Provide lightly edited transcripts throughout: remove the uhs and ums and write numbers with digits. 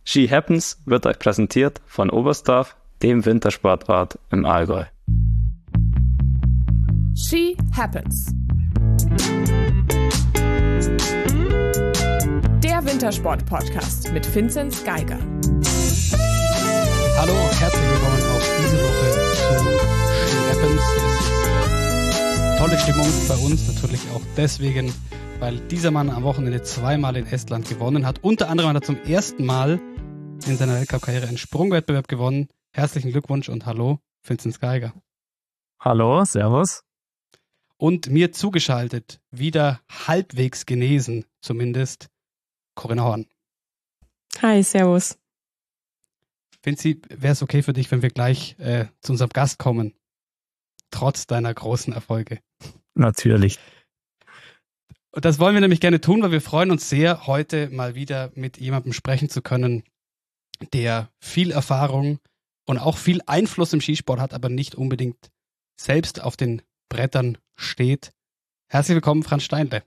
Ski Happens wird euch präsentiert von Oberstdorf, dem Wintersportort im Allgäu. Ski Happens. Der Wintersport-Podcast mit Vinzenz Geiger. Hallo, herzlich willkommen auch diese Woche zu Ski Happens. Es ist tolle Stimmung bei uns, natürlich auch deswegen, weil dieser Mann am Wochenende zweimal in Estland gewonnen hat. Unter anderem hat er zum ersten Mal in seiner Weltcup-Karriere einen Sprungwettbewerb gewonnen. Herzlichen Glückwunsch und hallo, Vinzenz Geiger. Hallo, servus. Und mir zugeschaltet, wieder halbwegs genesen zumindest, Corinna Horn. Hi, servus. Vinzi, wäre es okay für dich, wenn wir gleich zu unserem Gast kommen, trotz deiner großen Erfolge? Natürlich. Und das wollen wir nämlich gerne tun, weil wir freuen uns sehr, heute mal wieder mit jemandem sprechen zu können, der viel Erfahrung und auch viel Einfluss im Skisport hat, aber nicht unbedingt selbst auf den Brettern steht. Herzlich willkommen, Franz Steinle.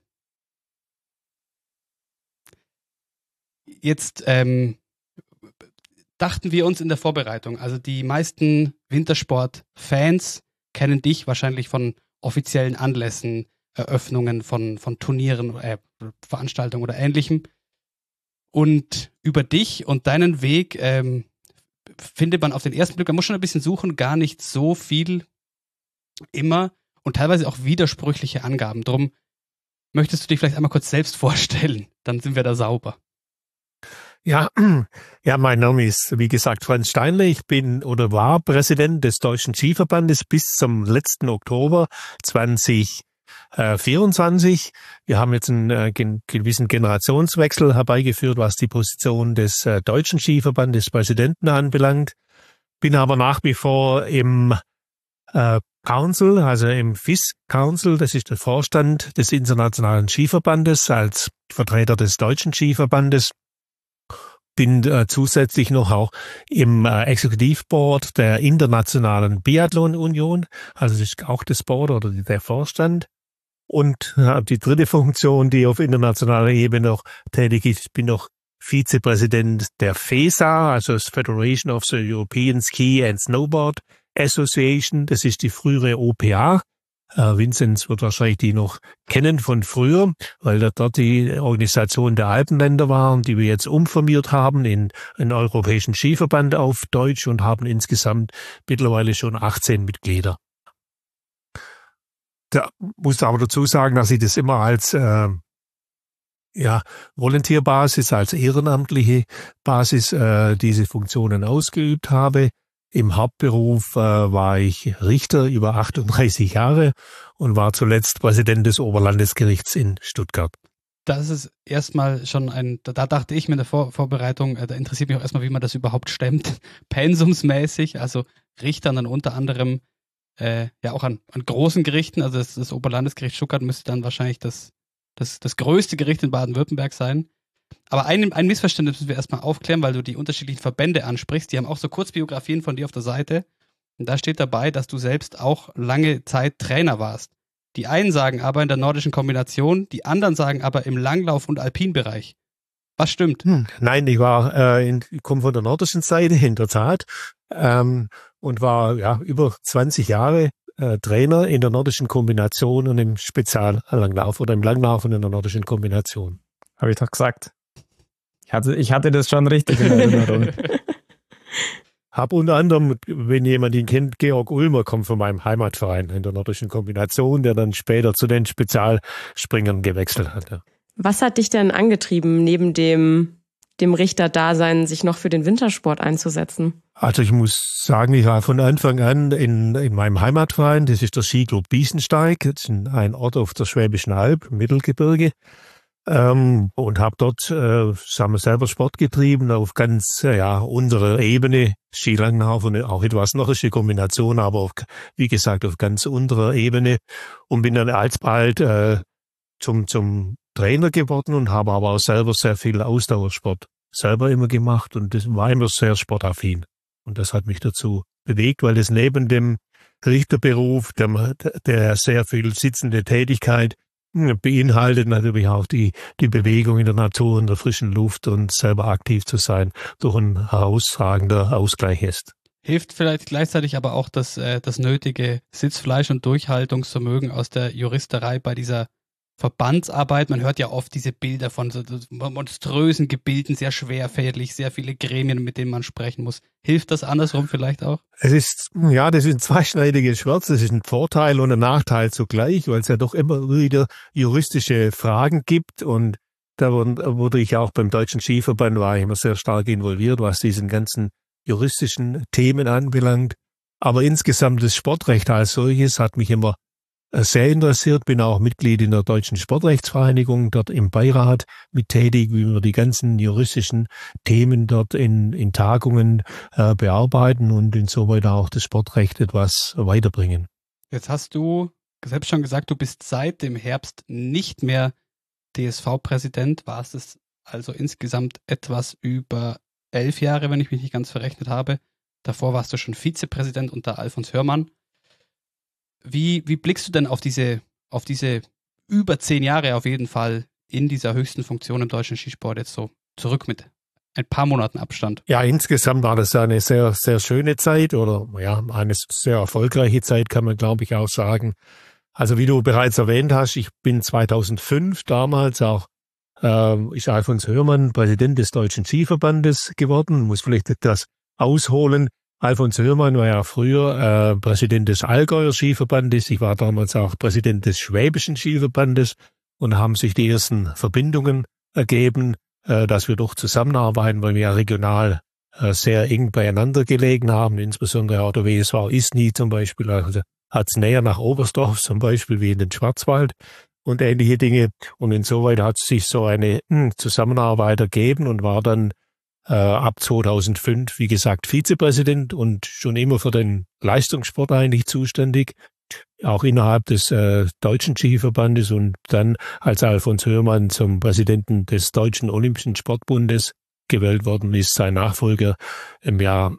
Jetzt dachten wir uns in der Vorbereitung, also die meisten Wintersport-Fans kennen dich wahrscheinlich von offiziellen Anlässen, Eröffnungen von Turnieren, Veranstaltungen oder Ähnlichem. Und über dich und deinen Weg findet man auf den ersten Blick, man muss schon ein bisschen suchen, gar nicht so viel immer und teilweise auch widersprüchliche Angaben. Drum möchtest du dich vielleicht einmal kurz selbst vorstellen, dann sind wir da sauber. Ja, mein Name ist, wie gesagt, Franz Steinle. Ich bin oder war Präsident des Deutschen Skiverbandes bis zum letzten Oktober 2024. Wir haben jetzt einen gewissen Generationswechsel herbeigeführt, was die Position des Deutschen Skiverbandes Präsidenten anbelangt. Bin aber nach wie vor im Council, also im FIS Council, das ist der Vorstand des Internationalen Skiverbandes, als Vertreter des Deutschen Skiverbandes. Bin zusätzlich noch auch im Executive-Board der Internationalen Biathlon-Union, also das ist auch das Board oder der Vorstand. Und die dritte Funktion, die auf internationaler Ebene noch tätig ist, ich bin noch Vizepräsident der FESA, also das Federation of the European Ski and Snowboard Association, das ist die frühere OPA. Vinzenz wird wahrscheinlich die noch kennen von früher, weil dort die Organisation der Alpenländer war und die wir jetzt umformiert haben in einen Europäischen Skiverband auf Deutsch und haben insgesamt mittlerweile schon 18 Mitglieder. Da muss aber dazu sagen, dass ich das immer als Volontärbasis, als ehrenamtliche Basis diese Funktionen ausgeübt habe. Im Hauptberuf war ich Richter über 38 Jahre und war zuletzt Präsident des Oberlandesgerichts in Stuttgart. Das ist erstmal schon da dachte ich mir in der Vorbereitung, da interessiert mich auch erstmal, wie man das überhaupt stemmt, pensumsmäßig, also Richtern dann unter anderem auch an großen Gerichten, also das Oberlandesgericht Stuttgart müsste dann wahrscheinlich das größte Gericht in Baden-Württemberg sein. Aber ein Missverständnis müssen wir erstmal aufklären, weil du die unterschiedlichen Verbände ansprichst. Die haben auch so Kurzbiografien von dir auf der Seite. Und da steht dabei, dass du selbst auch lange Zeit Trainer warst. Die einen sagen aber in der nordischen Kombination, die anderen sagen aber im Langlauf- und Alpinbereich. Was stimmt? Nein, ich komme von der nordischen Seite, in der Tat, und war über 20 Jahre Trainer in der nordischen Kombination und im Speziallanglauf oder im Langlauf und in der nordischen Kombination. Habe ich doch gesagt. Ich hatte das schon richtig in Erinnerung. Hab unter anderem, wenn jemand ihn kennt, Georg Ulmer kommt von meinem Heimatverein in der nordischen Kombination, der dann später zu den Spezialspringern gewechselt hat. Was hat dich denn angetrieben, neben dem Richterdasein, sich noch für den Wintersport einzusetzen? Also ich muss sagen, ich war von Anfang an in meinem Heimatverein, das ist der Skiclub Biesensteig, das ist ein Ort auf der Schwäbischen Alb, im Mittelgebirge. Und habe dort selber Sport getrieben auf ganz unserer Ebene, Skilanglauf und auch etwas nordische Kombination, aber wie gesagt auf ganz unterer Ebene und bin dann alsbald zum Trainer geworden und habe aber auch selber sehr viel Ausdauersport selber immer gemacht und das war immer sehr sportaffin und das hat mich dazu bewegt, weil das neben dem Richterberuf, der sehr viel sitzende Tätigkeit beinhaltet natürlich auch die Bewegung in der Natur, in der frischen Luft und selber aktiv zu sein, durch ein herausragender Ausgleich ist. Hilft vielleicht gleichzeitig aber auch das nötige Sitzfleisch und Durchhaltungsvermögen aus der Juristerei bei dieser Verbandsarbeit. Man hört ja oft diese Bilder von so monströsen Gebilden, sehr schwerfällig, sehr viele Gremien, mit denen man sprechen muss. Hilft das andersrum vielleicht auch? Das ist ein zweischneidiges Schwert. Das ist ein Vorteil und ein Nachteil zugleich, weil es ja doch immer wieder juristische Fragen gibt. Und da wurde ich auch beim Deutschen Skiverband, war ich immer sehr stark involviert, was diesen ganzen juristischen Themen anbelangt. Aber insgesamt das Sportrecht als solches hat mich immer sehr interessiert, bin auch Mitglied in der Deutschen Sportrechtsvereinigung, dort im Beirat mit tätig, wie wir die ganzen juristischen Themen dort in Tagungen bearbeiten und insoweit auch das Sportrecht etwas weiterbringen. Jetzt hast du selbst schon gesagt, du bist seit dem Herbst nicht mehr DSV-Präsident, warst es also insgesamt etwas über 11 Jahre, wenn ich mich nicht ganz verrechnet habe. Davor warst du schon Vizepräsident unter Alfons Hörmann. Wie blickst du denn auf diese über 10 Jahre auf jeden Fall in dieser höchsten Funktion im deutschen Skisport jetzt so zurück mit ein paar Monaten Abstand? Ja, insgesamt war das eine sehr, sehr schöne Zeit oder eine sehr erfolgreiche Zeit, kann man glaube ich auch sagen. Also wie du bereits erwähnt hast, ich bin 2005 damals auch ist Alfons Hörmann Präsident des Deutschen Skiverbandes geworden. Muss vielleicht etwas ausholen. Alfons Hörmann war ja früher Präsident des Allgäuer Skiverbandes. Ich war damals auch Präsident des Schwäbischen Skiverbandes und haben sich die ersten Verbindungen ergeben, dass wir doch zusammenarbeiten, weil wir ja regional sehr eng beieinander gelegen haben. Insbesondere auch der WSV Isny zum Beispiel, also hat es näher nach Oberstdorf zum Beispiel wie in den Schwarzwald und ähnliche Dinge. Und insoweit hat sich so eine Zusammenarbeit ergeben und war dann ab 2005, wie gesagt, Vizepräsident und schon immer für den Leistungssport eigentlich zuständig, auch innerhalb des Deutschen Skiverbandes und dann als Alfons Hörmann zum Präsidenten des Deutschen Olympischen Sportbundes gewählt worden ist, sein Nachfolger im Jahr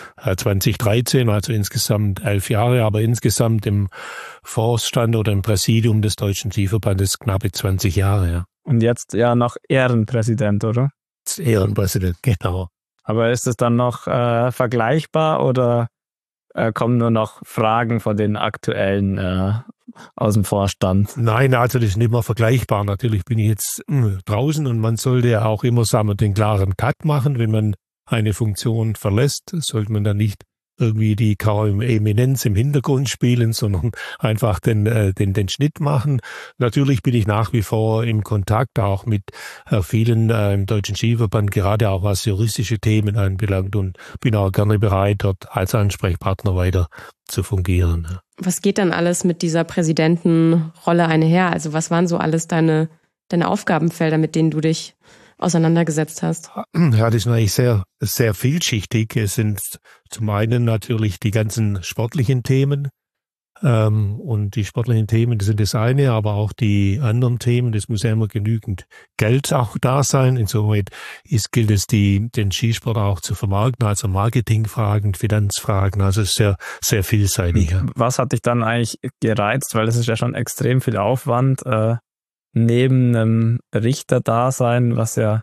2013, also insgesamt 11 Jahre, aber insgesamt im Vorstand oder im Präsidium des Deutschen Skiverbandes knappe 20 Jahre. Ja. Und jetzt ja noch Ehrenpräsident, oder? Ehrenpräsident, genau. Aber ist es dann noch vergleichbar oder kommen nur noch Fragen von den aktuellen aus dem Vorstand? Nein, also das ist nicht mehr vergleichbar. Natürlich bin ich jetzt draußen und man sollte ja auch immer, sagen wir, den klaren Cut machen. Wenn man eine Funktion verlässt, sollte man dann nicht irgendwie die Eminenz im Hintergrund spielen, sondern einfach den Schnitt machen. Natürlich bin ich nach wie vor im Kontakt auch mit vielen im Deutschen Skiverband, gerade auch was juristische Themen anbelangt und bin auch gerne bereit, dort als Ansprechpartner weiter zu fungieren. Was geht dann alles mit dieser Präsidentenrolle einher? Also was waren so alles deine Aufgabenfelder, mit denen du dich auseinandergesetzt hast? Ja, das ist eigentlich sehr, sehr vielschichtig. Es sind zum einen natürlich die ganzen sportlichen Themen. Und die sportlichen Themen, das sind das eine, aber auch die anderen Themen, das muss ja immer genügend Geld auch da sein. Insoweit gilt es, den Skisport auch zu vermarkten, also Marketingfragen, Finanzfragen, also sehr, sehr vielseitig. Ja. Was hat dich dann eigentlich gereizt? Weil es ist ja schon extrem viel Aufwand, neben einem Richterdasein, was ja,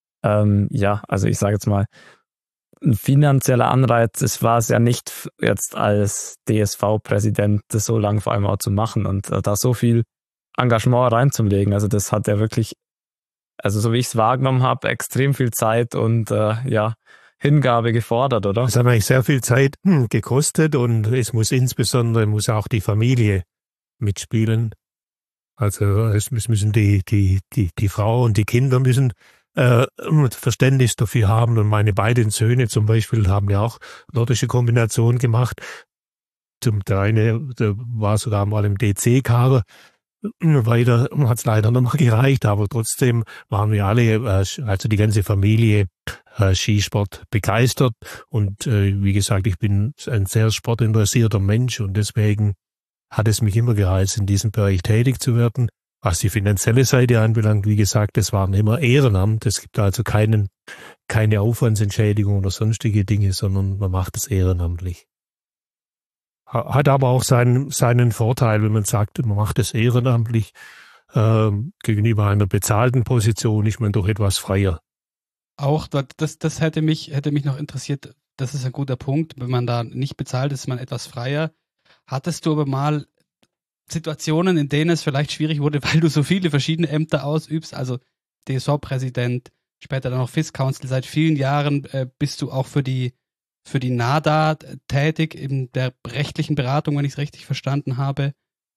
also ich sage jetzt mal, ein finanzieller Anreiz ist, war es ja nicht jetzt als DSV-Präsident das so lange vor allem auch zu machen und da so viel Engagement reinzulegen. Also das hat ja wirklich, also so wie ich es wahrgenommen habe, extrem viel Zeit und Hingabe gefordert, oder? Es hat eigentlich sehr viel Zeit gekostet und es muss auch die Familie mitspielen. Also es müssen die Frau und die Kinder müssen Verständnis dafür haben und meine beiden Söhne zum Beispiel haben ja auch nordische Kombination gemacht. Der eine der war sogar mal im DC-Kader. Weiter hat es leider noch mal gereicht, aber trotzdem waren wir alle, also die ganze Familie, Skisport begeistert und wie gesagt, ich bin ein sehr sportinteressierter Mensch und deswegen hat es mich immer gereizt, in diesem Bereich tätig zu werden. Was die finanzielle Seite anbelangt, wie gesagt, es waren immer Ehrenamt. Es gibt also keine Aufwandsentschädigung oder sonstige Dinge, sondern man macht es ehrenamtlich. Hat aber auch seinen Vorteil, wenn man sagt, man macht es ehrenamtlich. Gegenüber einer bezahlten Position ist man doch etwas freier. Auch das hätte mich noch interessiert. Das ist ein guter Punkt. Wenn man da nicht bezahlt ist, ist man etwas freier. Hattest du aber mal Situationen, in denen es vielleicht schwierig wurde, weil du so viele verschiedene Ämter ausübst, also DSO-Präsident, später dann auch FIS Council, seit vielen Jahren bist du auch für die NADA tätig, in der rechtlichen Beratung, wenn ich es richtig verstanden habe.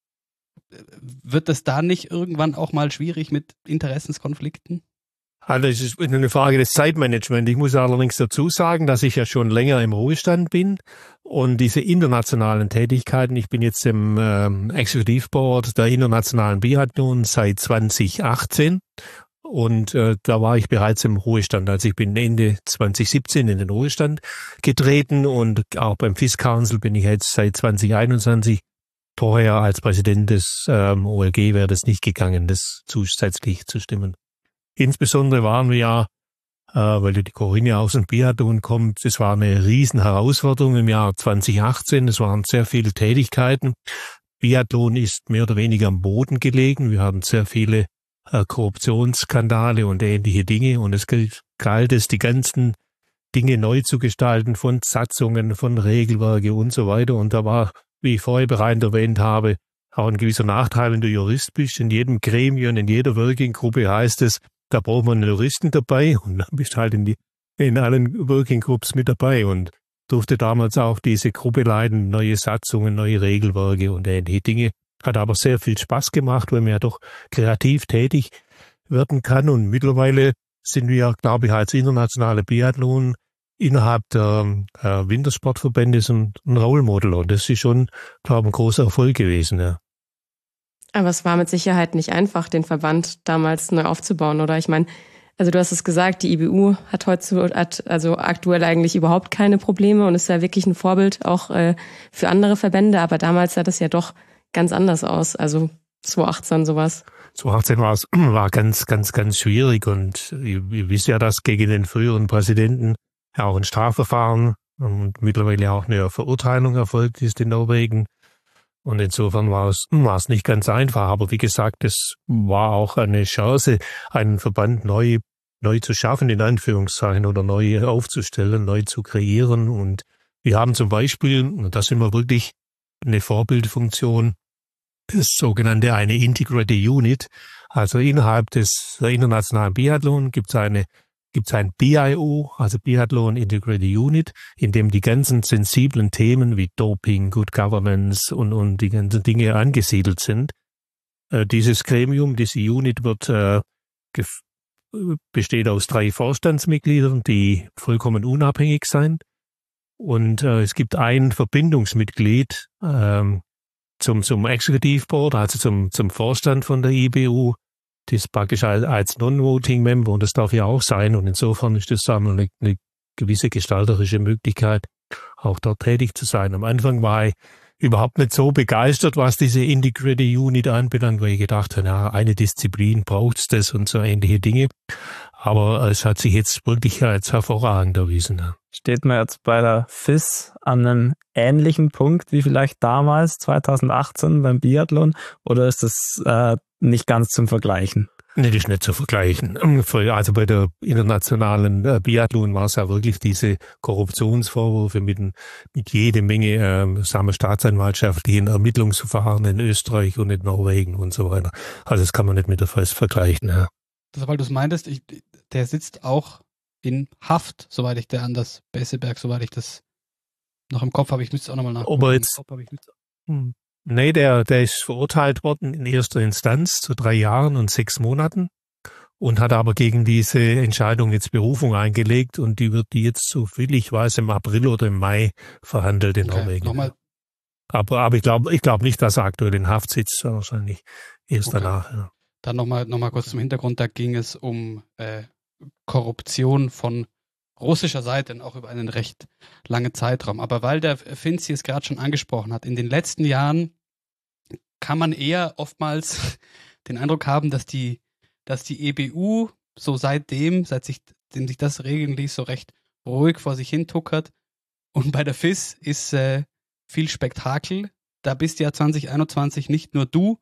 Wird das da nicht irgendwann auch mal schwierig mit Interessenskonflikten? Also es ist eine Frage des Zeitmanagements. Ich muss allerdings dazu sagen, dass ich ja schon länger im Ruhestand bin und diese internationalen Tätigkeiten, ich bin jetzt im Executive Board der Internationalen Biathlon seit 2018 und da war ich bereits im Ruhestand. Also ich bin Ende 2017 in den Ruhestand getreten und auch beim FIS Council bin ich jetzt seit 2021. Vorher als Präsident des OLG wäre das nicht gegangen, das zusätzlich zu stimmen. Insbesondere waren wir ja, weil die Corinne aus dem Biathlon kommt, es war eine riesen Herausforderung im Jahr 2018. Es waren sehr viele Tätigkeiten. Biathlon ist mehr oder weniger am Boden gelegen. Wir hatten sehr viele Korruptionsskandale und ähnliche Dinge. Und es galt es, die ganzen Dinge neu zu gestalten, von Satzungen, von Regelwerke und so weiter. Und da war, wie ich vorher bereits erwähnt habe, auch ein gewisser Nachteil, wenn du Jurist bist. In jedem Gremium, in jeder Working-Gruppe heißt es, da braucht man einen Juristen dabei und dann bist halt in allen Working Groups mit dabei und durfte damals auch diese Gruppe leiten, neue Satzungen, neue Regelwerke und ähnliche Dinge. Hat aber sehr viel Spaß gemacht, weil man ja doch kreativ tätig werden kann und mittlerweile sind wir, glaube ich, als internationale Biathlon innerhalb der Wintersportverbände so ein Role Model und das ist schon, glaube ich, ein großer Erfolg gewesen, ja. Aber es war mit Sicherheit nicht einfach, den Verband damals neu aufzubauen, oder? Ich meine, also du hast es gesagt, die IBU hat also aktuell eigentlich überhaupt keine Probleme und ist ja wirklich ein Vorbild auch für andere Verbände, aber damals sah das ja doch ganz anders aus, also 2018 sowas. 2018 war ganz, ganz, ganz schwierig und ihr wisst ja, dass gegen den früheren Präsidenten ja auch ein Strafverfahren und mittlerweile auch eine Verurteilung erfolgt ist in Norwegen. Und insofern war es nicht ganz einfach. Aber wie gesagt, es war auch eine Chance, einen Verband neu zu schaffen, in Anführungszeichen, oder neu aufzustellen, neu zu kreieren. Und wir haben zum Beispiel, und da sind wir wirklich eine Vorbildfunktion, das sogenannte eine Integrated Unit. Also innerhalb der internationalen Biathlon gibt es ein BIO, also Biathlon Integrated Unit, in dem die ganzen sensiblen Themen wie Doping, Good Governance und die ganzen Dinge angesiedelt sind. Dieses Gremium, diese Unit besteht aus 3 Vorstandsmitgliedern, die vollkommen unabhängig sind. Und es gibt ein Verbindungsmitglied zum Executive Board, also zum Vorstand von der IBU, das praktisch als Non-Voting-Member, und das darf ja auch sein. Und insofern ist das eine gewisse gestalterische Möglichkeit, auch dort tätig zu sein. Am Anfang war ich überhaupt nicht so begeistert, was diese Integrated Unit anbelangt, weil ich gedacht habe, ja, eine Disziplin braucht's das und so ähnliche Dinge. Aber es hat sich jetzt wirklich als hervorragend erwiesen. Ja. Steht man jetzt bei der FIS an einem ähnlichen Punkt wie vielleicht damals, 2018 beim Biathlon, oder ist das nicht ganz zum Vergleichen? Nee, das ist nicht zu vergleichen. Also bei der internationalen Biathlon war es ja wirklich diese Korruptionsvorwürfe mit jede Menge staatsanwaltschaftlichen Ermittlungsverfahren in Österreich und in Norwegen und so weiter. Also das kann man nicht mit der FIS vergleichen. Ja. Das, weil du es meintest, der sitzt auch in Haft, soweit ich der Anders Besseberg, soweit ich das noch im Kopf habe. Ich müsste es auch nochmal nachgucken. Aber jetzt, nee, der ist verurteilt worden in erster Instanz zu 3 Jahren und 6 Monaten und hat aber gegen diese Entscheidung jetzt Berufung eingelegt und die wird jetzt, so viel ich weiß, im April oder im Mai verhandelt in Norwegen. Nochmal. Aber ich glaube nicht, dass er aktuell in Haft sitzt, wahrscheinlich erst danach. Ja. Dann nochmal kurz zum Hintergrund, da ging es um Korruption von russischer Seite, auch über einen recht langen Zeitraum. Aber weil der Finzi es gerade schon angesprochen hat, in den letzten Jahren kann man eher oftmals den Eindruck haben, dass die EBU so seitdem sich das regeln ließ, so recht ruhig vor sich hin tuckert. Und bei der FIS ist viel Spektakel. Da bist ja 2021 nicht nur du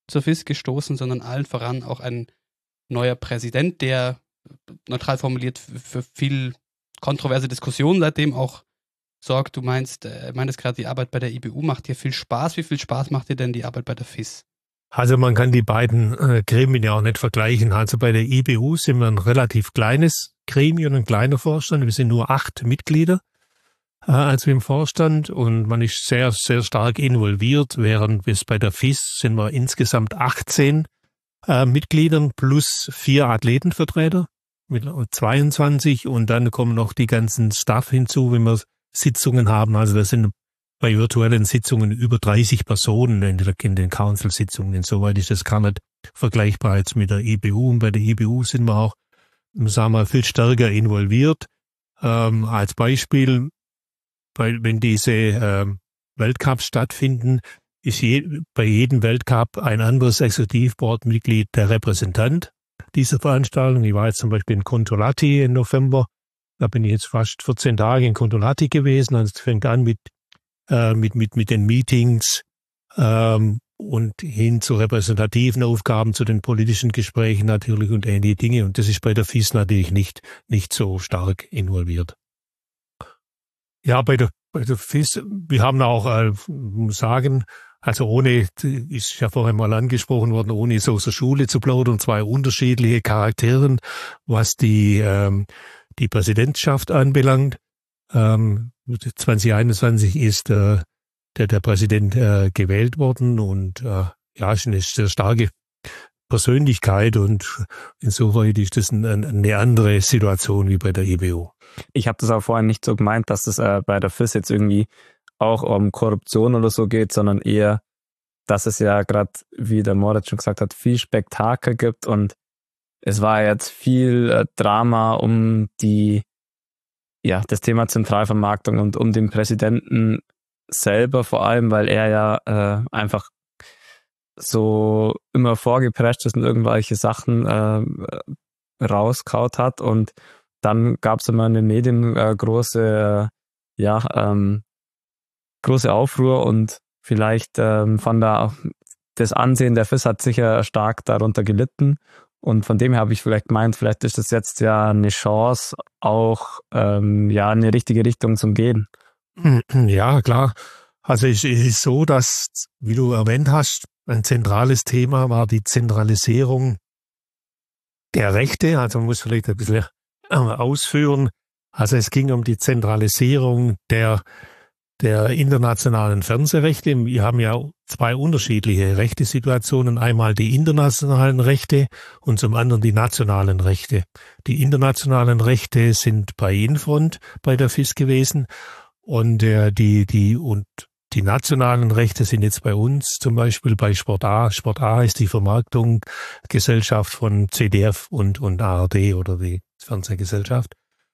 zur FIS gestoßen, sondern allen voran auch ein neuer Präsident, der neutral formuliert für viel kontroverse Diskussionen seitdem auch sorgt. Du meintest gerade, die Arbeit bei der IBU macht dir viel Spaß. Wie viel Spaß macht dir denn die Arbeit bei der FIS? Also man kann die beiden Gremien ja auch nicht vergleichen. Also bei der IBU sind wir ein relativ kleines Gremium, ein kleiner Vorstand. Wir sind nur 8 Mitglieder also im Vorstand und man ist sehr, sehr stark involviert, während bis bei der FIS sind wir insgesamt 18 Mitgliedern plus 4 Athletenvertreter mit 22 und dann kommen noch die ganzen Staff hinzu, wenn wir Sitzungen haben. Also das sind bei virtuellen Sitzungen über 30 Personen in den Council-Sitzungen. Insoweit ist das gar nicht vergleichbar jetzt mit der IBU. Und bei der IBU sind wir auch, sagen wir, viel stärker involviert. Als Beispiel, wenn diese Weltcups stattfinden, ist bei jedem Weltcup ein anderes Executive-Board-Mitglied der Repräsentant dieser Veranstaltung. Ich war jetzt zum Beispiel in Kontiolahti im November. Da bin ich jetzt fast 14 Tage in Kontiolahti gewesen. Also es fängt an mit den Meetings und hin zu repräsentativen Aufgaben, zu den politischen Gesprächen natürlich und ähnliche Dinge. Und das ist bei der FIS natürlich nicht so stark involviert. Ja, bei der FIS, wir haben auch, muss sagen, also ohne, ist ja vorhin mal angesprochen worden, ohne so aus der Schule zu plaudern, 2 unterschiedliche Charakteren, was die Präsidentschaft anbelangt. 2021 ist der Präsident gewählt worden und ist eine sehr starke Persönlichkeit und insoweit ist das eine andere Situation wie bei der IBU. Ich habe das auch vorhin nicht so gemeint, dass das bei der FIS jetzt irgendwie auch um Korruption oder so geht, sondern eher, dass es ja gerade, wie der Moritz schon gesagt hat, viel Spektakel gibt und es war jetzt viel Drama um das Thema Zentralvermarktung und um den Präsidenten selber vor allem, weil er ja einfach so immer vorgeprescht ist und irgendwelche Sachen rauskaut hat und dann gab es immer in den Medien große Aufruhr und vielleicht das Ansehen der FIS hat sicher stark darunter gelitten. Und von dem her habe ich vielleicht gemeint, vielleicht ist das jetzt ja eine Chance, auch in die richtige Richtung zu gehen. Ja, klar. Also es ist so, dass, wie du erwähnt hast, ein zentrales Thema war die Zentralisierung der Rechte. Also man muss vielleicht ein bisschen ausführen. Also es ging um die Zentralisierung der internationalen Fernsehrechte. Wir haben ja 2 unterschiedliche Rechtesituationen. Einmal die internationalen Rechte und zum anderen die nationalen Rechte. Die internationalen Rechte sind bei Infront bei der FIS gewesen und die nationalen Rechte sind jetzt bei uns, zum Beispiel bei Sport A. Sport A ist die Vermarktungsgesellschaft von ZDF und ARD oder die Fernsehgesellschaft.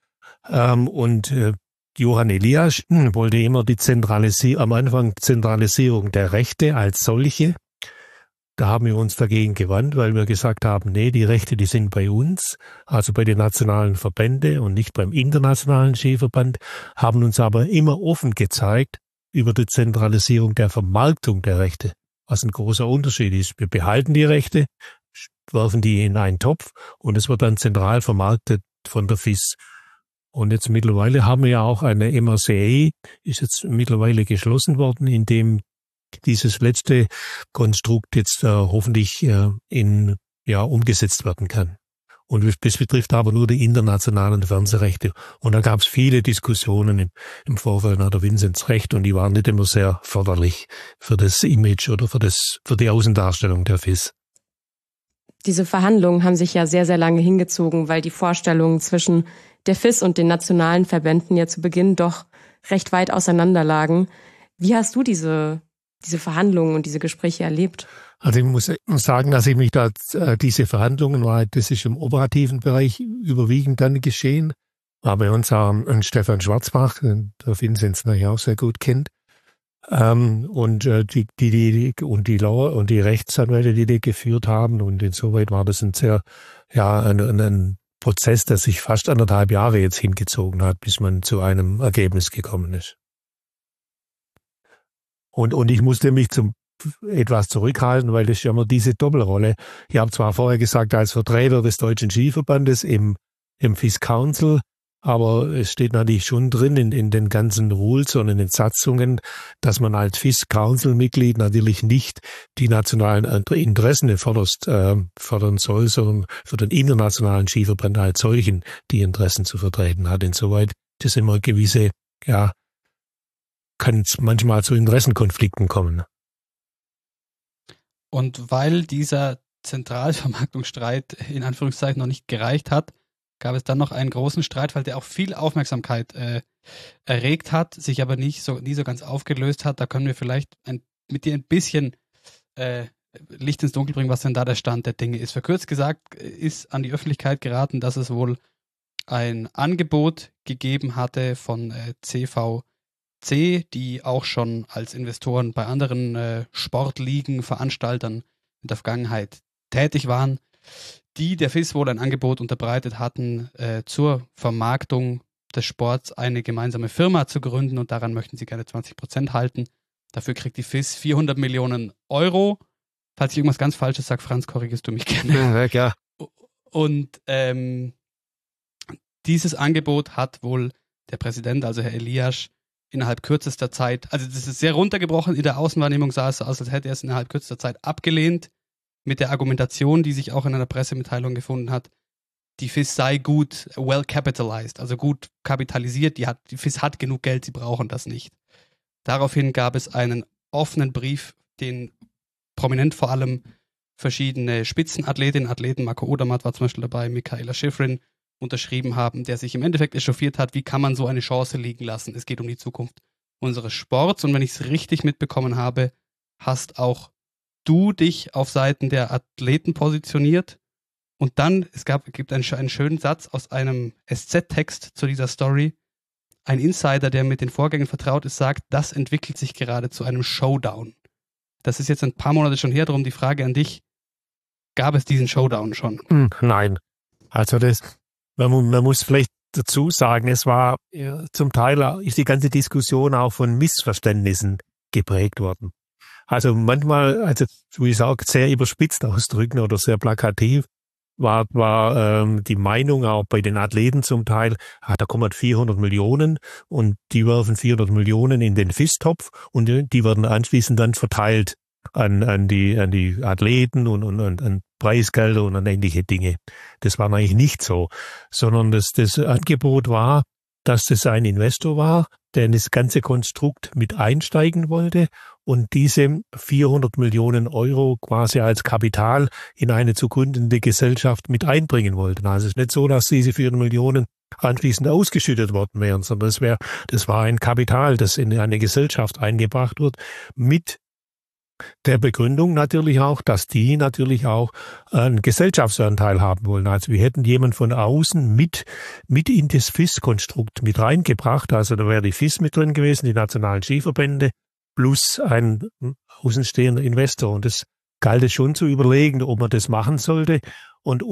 Johann Elias wollte immer am Anfang Zentralisierung der Rechte als solche. Da haben wir uns dagegen gewandt, weil wir gesagt haben, nee, die Rechte, die sind bei uns, also bei den nationalen Verbänden und nicht beim internationalen Skiverband, haben uns aber immer offen gezeigt über die Zentralisierung der Vermarktung der Rechte, was ein großer Unterschied ist. Wir behalten die Rechte, werfen die in einen Topf und es wird dann zentral vermarktet von der FIS. Und jetzt mittlerweile haben wir ja auch eine MRCA, ist jetzt mittlerweile geschlossen worden, in dem dieses letzte Konstrukt jetzt hoffentlich umgesetzt werden kann. Und das betrifft aber nur die internationalen Fernsehrechte. Und da gab es viele Diskussionen im Vorfeld nach der Vinzenz Recht und die waren nicht immer sehr förderlich für das Image oder für die Außendarstellung der FIS. Diese Verhandlungen haben sich ja sehr, sehr lange hingezogen, weil die Vorstellungen zwischen der FIS und den nationalen Verbänden ja zu Beginn doch recht weit auseinanderlagen. Wie hast du diese Verhandlungen und diese Gespräche erlebt? Also ich muss sagen, dass ich mich diese Verhandlungen das ist im operativen Bereich überwiegend dann geschehen. War bei uns auch ein Stefan Schwarzbach, der Vinzenz natürlich auch sehr gut kennt. Und die Rechtsanwälte, die geführt haben. Und insoweit war das ein Prozess, der sich fast 1,5 Jahre jetzt hingezogen hat, bis man zu einem Ergebnis gekommen ist. Und ich musste mich etwas zurückhalten, weil das ist ja immer diese Doppelrolle. Ich habe zwar vorher gesagt, als Vertreter des Deutschen Skiverbandes im FIS Council, aber es steht natürlich schon drin in den ganzen Rules und in den Satzungen, dass man als FIS Council-Mitglied natürlich nicht die nationalen Interessen fördern soll, sondern für den internationalen Skiverband als solchen die Interessen zu vertreten hat. Insoweit ist immer gewisse, ja, kann es manchmal zu Interessenkonflikten kommen. Und weil dieser Zentralvermarktungsstreit in Anführungszeichen noch nicht gereicht hat, gab es dann noch einen großen Streitfall, der auch viel Aufmerksamkeit erregt hat, sich aber nie so ganz aufgelöst hat. Da können wir vielleicht mit dir ein bisschen Licht ins Dunkel bringen, was denn da der Stand der Dinge ist. Verkürzt gesagt ist an die Öffentlichkeit geraten, dass es wohl ein Angebot gegeben hatte von CVC, die auch schon als Investoren bei anderen Sportligen, Veranstaltern in der Vergangenheit tätig waren, die der FIS wohl ein Angebot unterbreitet hatten, zur Vermarktung des Sports eine gemeinsame Firma zu gründen, und daran möchten sie gerne 20% halten. Dafür kriegt die FIS 400 Millionen Euro. Falls ich irgendwas ganz Falsches sage, Franz, korrigierst du mich gerne. Ja. Und dieses Angebot hat wohl der Präsident, also Herr Elias, innerhalb kürzester Zeit, also das ist sehr runtergebrochen, in der Außenwahrnehmung sah es so aus, als hätte er es innerhalb kürzester Zeit abgelehnt, mit der Argumentation, die sich auch in einer Pressemitteilung gefunden hat, die FIS sei gut well capitalized, also gut kapitalisiert, die FIS hat genug Geld, sie brauchen das nicht. Daraufhin gab es einen offenen Brief, den prominent vor allem verschiedene Spitzenathletinnen, Athleten, Marco Odermatt war zum Beispiel dabei, Michaela Schifrin, unterschrieben haben, der sich im Endeffekt echauffiert hat, wie kann man so eine Chance liegen lassen? Es geht um die Zukunft unseres Sports, und wenn ich es richtig mitbekommen habe, hast auch du dich auf Seiten der Athleten positioniert, und dann, gibt einen schönen Satz aus einem SZ-Text zu dieser Story. Ein Insider, der mit den Vorgängen vertraut ist, sagt, das entwickelt sich gerade zu einem Showdown. Das ist jetzt ein paar Monate schon her, darum die Frage an dich, gab es diesen Showdown schon? Nein. Also man muss vielleicht dazu sagen, es war zum Teil ist die ganze Diskussion auch von Missverständnissen geprägt worden. Also manchmal, also wie gesagt, sehr überspitzt ausdrücken oder sehr plakativ, war die Meinung auch bei den Athleten zum Teil, da kommen 400 Millionen und die werfen 400 Millionen in den FIS-Topf und die werden anschließend dann verteilt an die Athleten und an Preisgelder und an ähnliche Dinge. Das war eigentlich nicht so, sondern das Angebot war, dass das ein Investor war, der in das ganze Konstrukt mit einsteigen wollte und diese 400 Millionen Euro quasi als Kapital in eine zu gründende Gesellschaft mit einbringen wollte. Also es ist nicht so, dass diese 400 Millionen anschließend ausgeschüttet worden wären, sondern das war ein Kapital, das in eine Gesellschaft eingebracht wird, mit der Begründung natürlich auch, dass die natürlich auch einen Gesellschaftsanteil haben wollen. Also wir hätten jemanden von außen mit in das FIS-Konstrukt mit reingebracht. Also da wäre die FIS mit drin gewesen, die nationalen Skiverbände, plus ein außenstehender Investor. Und das galt es schon zu überlegen, ob man das machen sollte. Und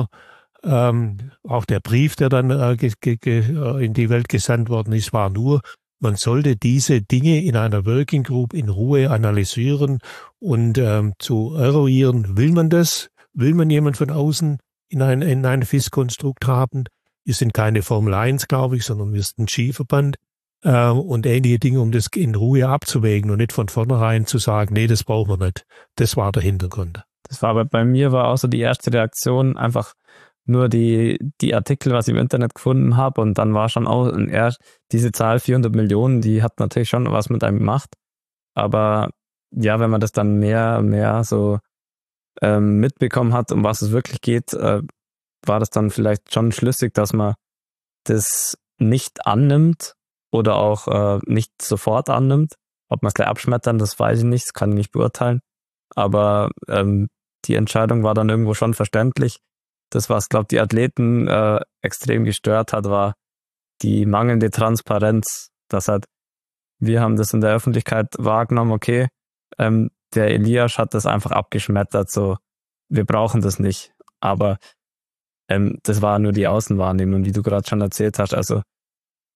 auch der Brief, der dann in die Welt gesandt worden ist, war nur, man sollte diese Dinge in einer Working Group in Ruhe analysieren und zu eruieren, will man das? Will man jemand von außen in ein FIS-Konstrukt haben? Wir sind keine Formel 1, glaube ich, sondern wir sind ein Skiverband und ähnliche Dinge, um das in Ruhe abzuwägen und nicht von vornherein zu sagen, nee, das brauchen wir nicht. Das war der Hintergrund. Das war aber bei mir war auch so die erste Reaktion einfach nur die Artikel, was ich im Internet gefunden habe, und dann war schon auch diese Zahl 400 Millionen, die hat natürlich schon was mit einem gemacht, aber ja, wenn man das dann mehr so mitbekommen hat, um was es wirklich geht, war das dann vielleicht schon schlüssig, dass man das nicht annimmt oder auch nicht sofort annimmt. Ob man es gleich abschmettern, das weiß ich nicht, das kann ich nicht beurteilen, aber die Entscheidung war dann irgendwo schon verständlich. Das, was, glaube ich, die Athleten extrem gestört hat, war die mangelnde Transparenz. Wir haben das in der Öffentlichkeit wahrgenommen, okay, der Elias hat das einfach abgeschmettert, so, wir brauchen das nicht. Aber das war nur die Außenwahrnehmung, wie du gerade schon erzählt hast. Also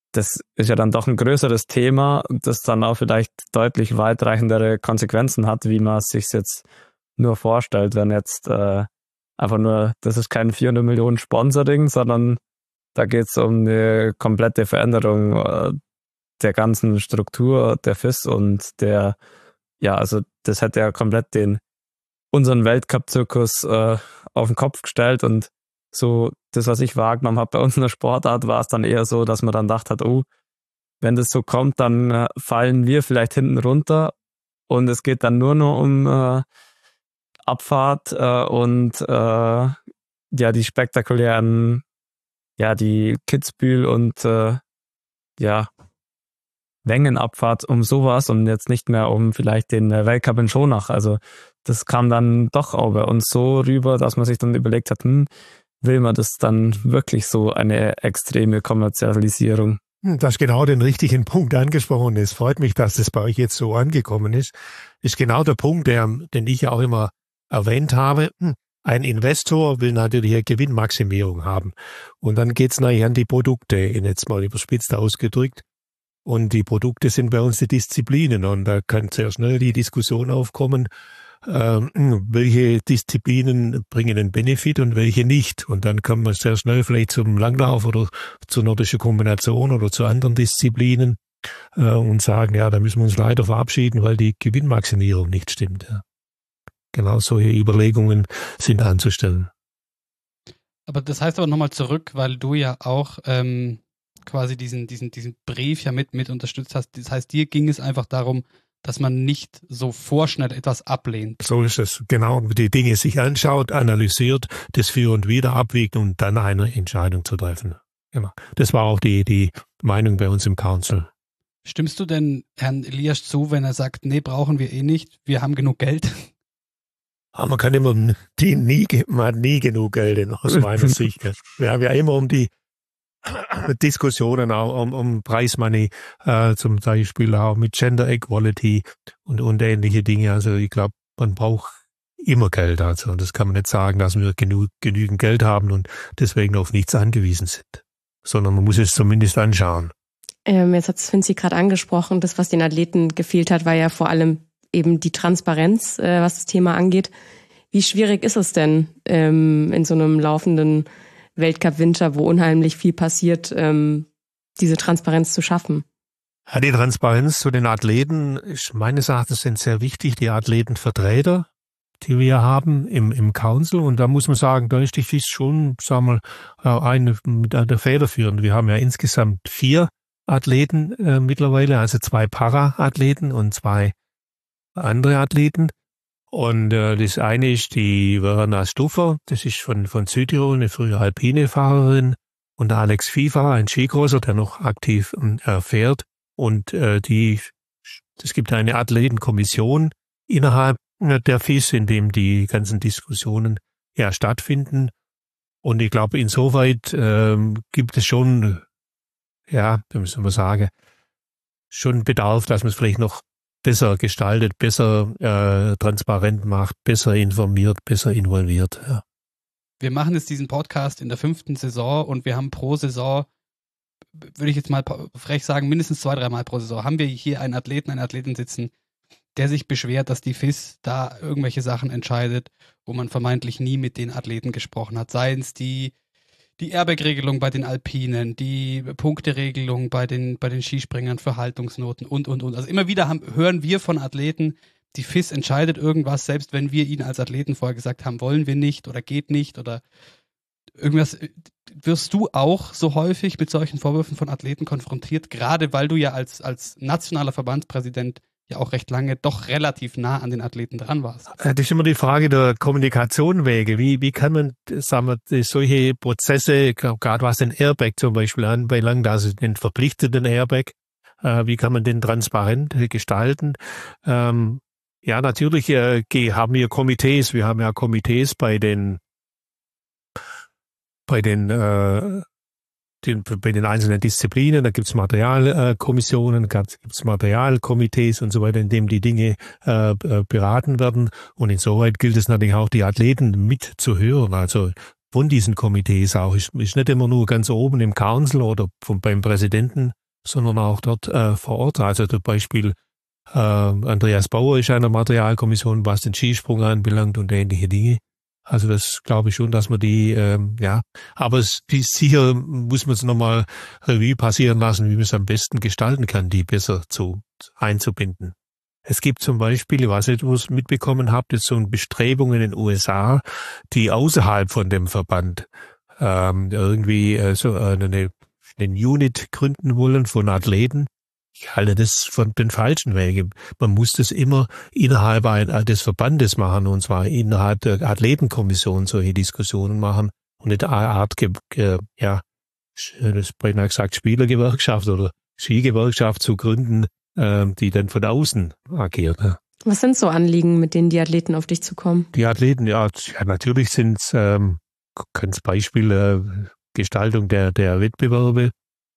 das ist ja dann doch ein größeres Thema, das dann auch vielleicht deutlich weitreichendere Konsequenzen hat, wie man es sich jetzt nur vorstellt, wenn jetzt einfach nur, das ist kein 400 Millionen Sponsoring, sondern da geht es um eine komplette Veränderung der ganzen Struktur der FIS und also das hätte ja komplett unseren Weltcup-Zirkus auf den Kopf gestellt und so das, was ich wahrgenommen habe bei uns in der Sportart, war es dann eher so, dass man dann gedacht hat, wenn das so kommt, dann fallen wir vielleicht hinten runter und es geht dann nur noch um Abfahrt und die spektakulären, die Kitzbühel und Wengenabfahrt, um sowas und jetzt nicht mehr um vielleicht den Weltcup in Schonach. Also das kam dann doch auch bei uns so rüber, dass man sich dann überlegt hat, will man das dann wirklich so eine extreme Kommerzialisierung? Du hast genau den richtigen Punkt angesprochen. Es freut mich, dass das bei euch jetzt so angekommen ist. Ist genau der Punkt, den ich ja auch immer erwähnt habe. Ein Investor will natürlich eine Gewinnmaximierung haben. Und dann geht's nachher an die Produkte, jetzt mal überspitzt ausgedrückt. Und die Produkte sind bei uns die Disziplinen. Und da kann sehr schnell die Diskussion aufkommen, welche Disziplinen bringen einen Benefit und welche nicht. Und dann kommt man sehr schnell vielleicht zum Langlauf oder zur nordischen Kombination oder zu anderen Disziplinen und sagen, da müssen wir uns leider verabschieden, weil die Gewinnmaximierung nicht stimmt. Ja. Genau solche Überlegungen sind anzustellen. Aber das heißt aber nochmal zurück, weil du ja auch quasi diesen Brief ja mit unterstützt hast. Das heißt, dir ging es einfach darum, dass man nicht so vorschnell etwas ablehnt. So ist es, genau. Die Dinge sich anschaut, analysiert, das für und wieder abwiegt und dann eine Entscheidung zu treffen. Genau. Das war auch die Meinung bei uns im Council. Stimmst du denn Herrn Elias zu, wenn er sagt, nee, brauchen wir nicht, wir haben genug Geld? Aber man kann immer man hat nie genug Geld aus meiner Sicht. Wir haben ja immer um die Diskussionen auch um Preismoney, zum Beispiel auch mit Gender Equality und ähnliche Dinge. Also ich glaube, man braucht immer Geld. Also das kann man nicht sagen, dass wir genügend Geld haben und deswegen auf nichts angewiesen sind, sondern man muss es zumindest anschauen. Jetzt hat Finzi gerade angesprochen, das, was den Athleten gefehlt hat, war ja vor allem eben die Transparenz, was das Thema angeht. Wie schwierig ist es denn in so einem laufenden Weltcup-Winter, wo unheimlich viel passiert, diese Transparenz zu schaffen? Ja, die Transparenz zu den Athleten ist meines Erachtens sehr wichtig. Die Athletenvertreter, die wir haben im Council, und da muss man sagen, da ist die FIS schon, sagen wir, eine der Federführenden. Wir haben ja insgesamt 4 Athleten mittlerweile, also 2 Para-Athleten und 2 andere Athleten. Und das eine ist die Verena Stuffer, das ist von Südtirol, eine frühe Alpine-Fahrerin, und der Alex Viva, ein Skicrosser, der noch aktiv fährt. Und es gibt eine Athletenkommission innerhalb der FIS, in dem die ganzen Diskussionen stattfinden. Und ich glaube, insoweit gibt es schon, wie müssen wir sagen, schon Bedarf, dass man es vielleicht noch besser gestaltet, besser transparent macht, besser informiert, besser involviert. Ja. Wir machen jetzt diesen Podcast in der 5. Saison und wir haben pro Saison, würde ich jetzt mal frech sagen, mindestens 2-3 Mal pro Saison haben wir hier einen Athleten, eine Athletin sitzen, der sich beschwert, dass die FIS da irgendwelche Sachen entscheidet, wo man vermeintlich nie mit den Athleten gesprochen hat. Seien es die Airbag-Regelung bei den Alpinen, die Punkteregelung bei den Skispringern für Haltungsnoten und. Also immer wieder hören wir von Athleten, die FIS entscheidet irgendwas, selbst wenn wir ihnen als Athleten vorher gesagt haben, wollen wir nicht oder geht nicht oder irgendwas. Wirst du auch so häufig mit solchen Vorwürfen von Athleten konfrontiert, gerade weil du ja als nationaler Verbandspräsident ja auch recht lange doch relativ nah an den Athleten dran warst? Das ist immer die Frage der Kommunikationswege. Wie kann man, sagen wir, solche Prozesse, gerade was den Airbag zum Beispiel anbelangt, also den verpflichteten Airbag, wie kann man den transparent gestalten? Natürlich haben wir Komitees. Wir haben ja Komitees bei den einzelnen Disziplinen, da gibt's Materialkommissionen, gibt's Materialkomitees und so weiter, in dem die Dinge beraten werden. Und insoweit gilt es natürlich auch, die Athleten mitzuhören. Also von diesen Komitees auch. Ist nicht immer nur ganz oben im Council oder beim Präsidenten, sondern auch dort vor Ort. Also zum Beispiel Andreas Bauer ist einer Materialkommission, was den Skisprung anbelangt und ähnliche Dinge. Also das glaube ich schon, dass man die, aber sicher muss man es nochmal Revue passieren lassen, wie man es am besten gestalten kann, die besser einzubinden. Es gibt zum Beispiel, ich weiß nicht, ob ihr es mitbekommen habt, jetzt so Bestrebungen in den USA, die außerhalb von dem Verband irgendwie so eine Unit gründen wollen von Athleten. Ich halte das von den falschen Wegen. Man muss das immer innerhalb des Verbandes machen, und zwar innerhalb der Athletenkommission solche Diskussionen machen und nicht eine Art, das beinahe gesagt, Spielergewerkschaft oder Skigewerkschaft zu gründen, die dann von außen agiert. Was sind so Anliegen, mit denen die Athleten auf dich zukommen? Die Athleten, ja natürlich sind es, ganz Beispiel Gestaltung der Wettbewerbe.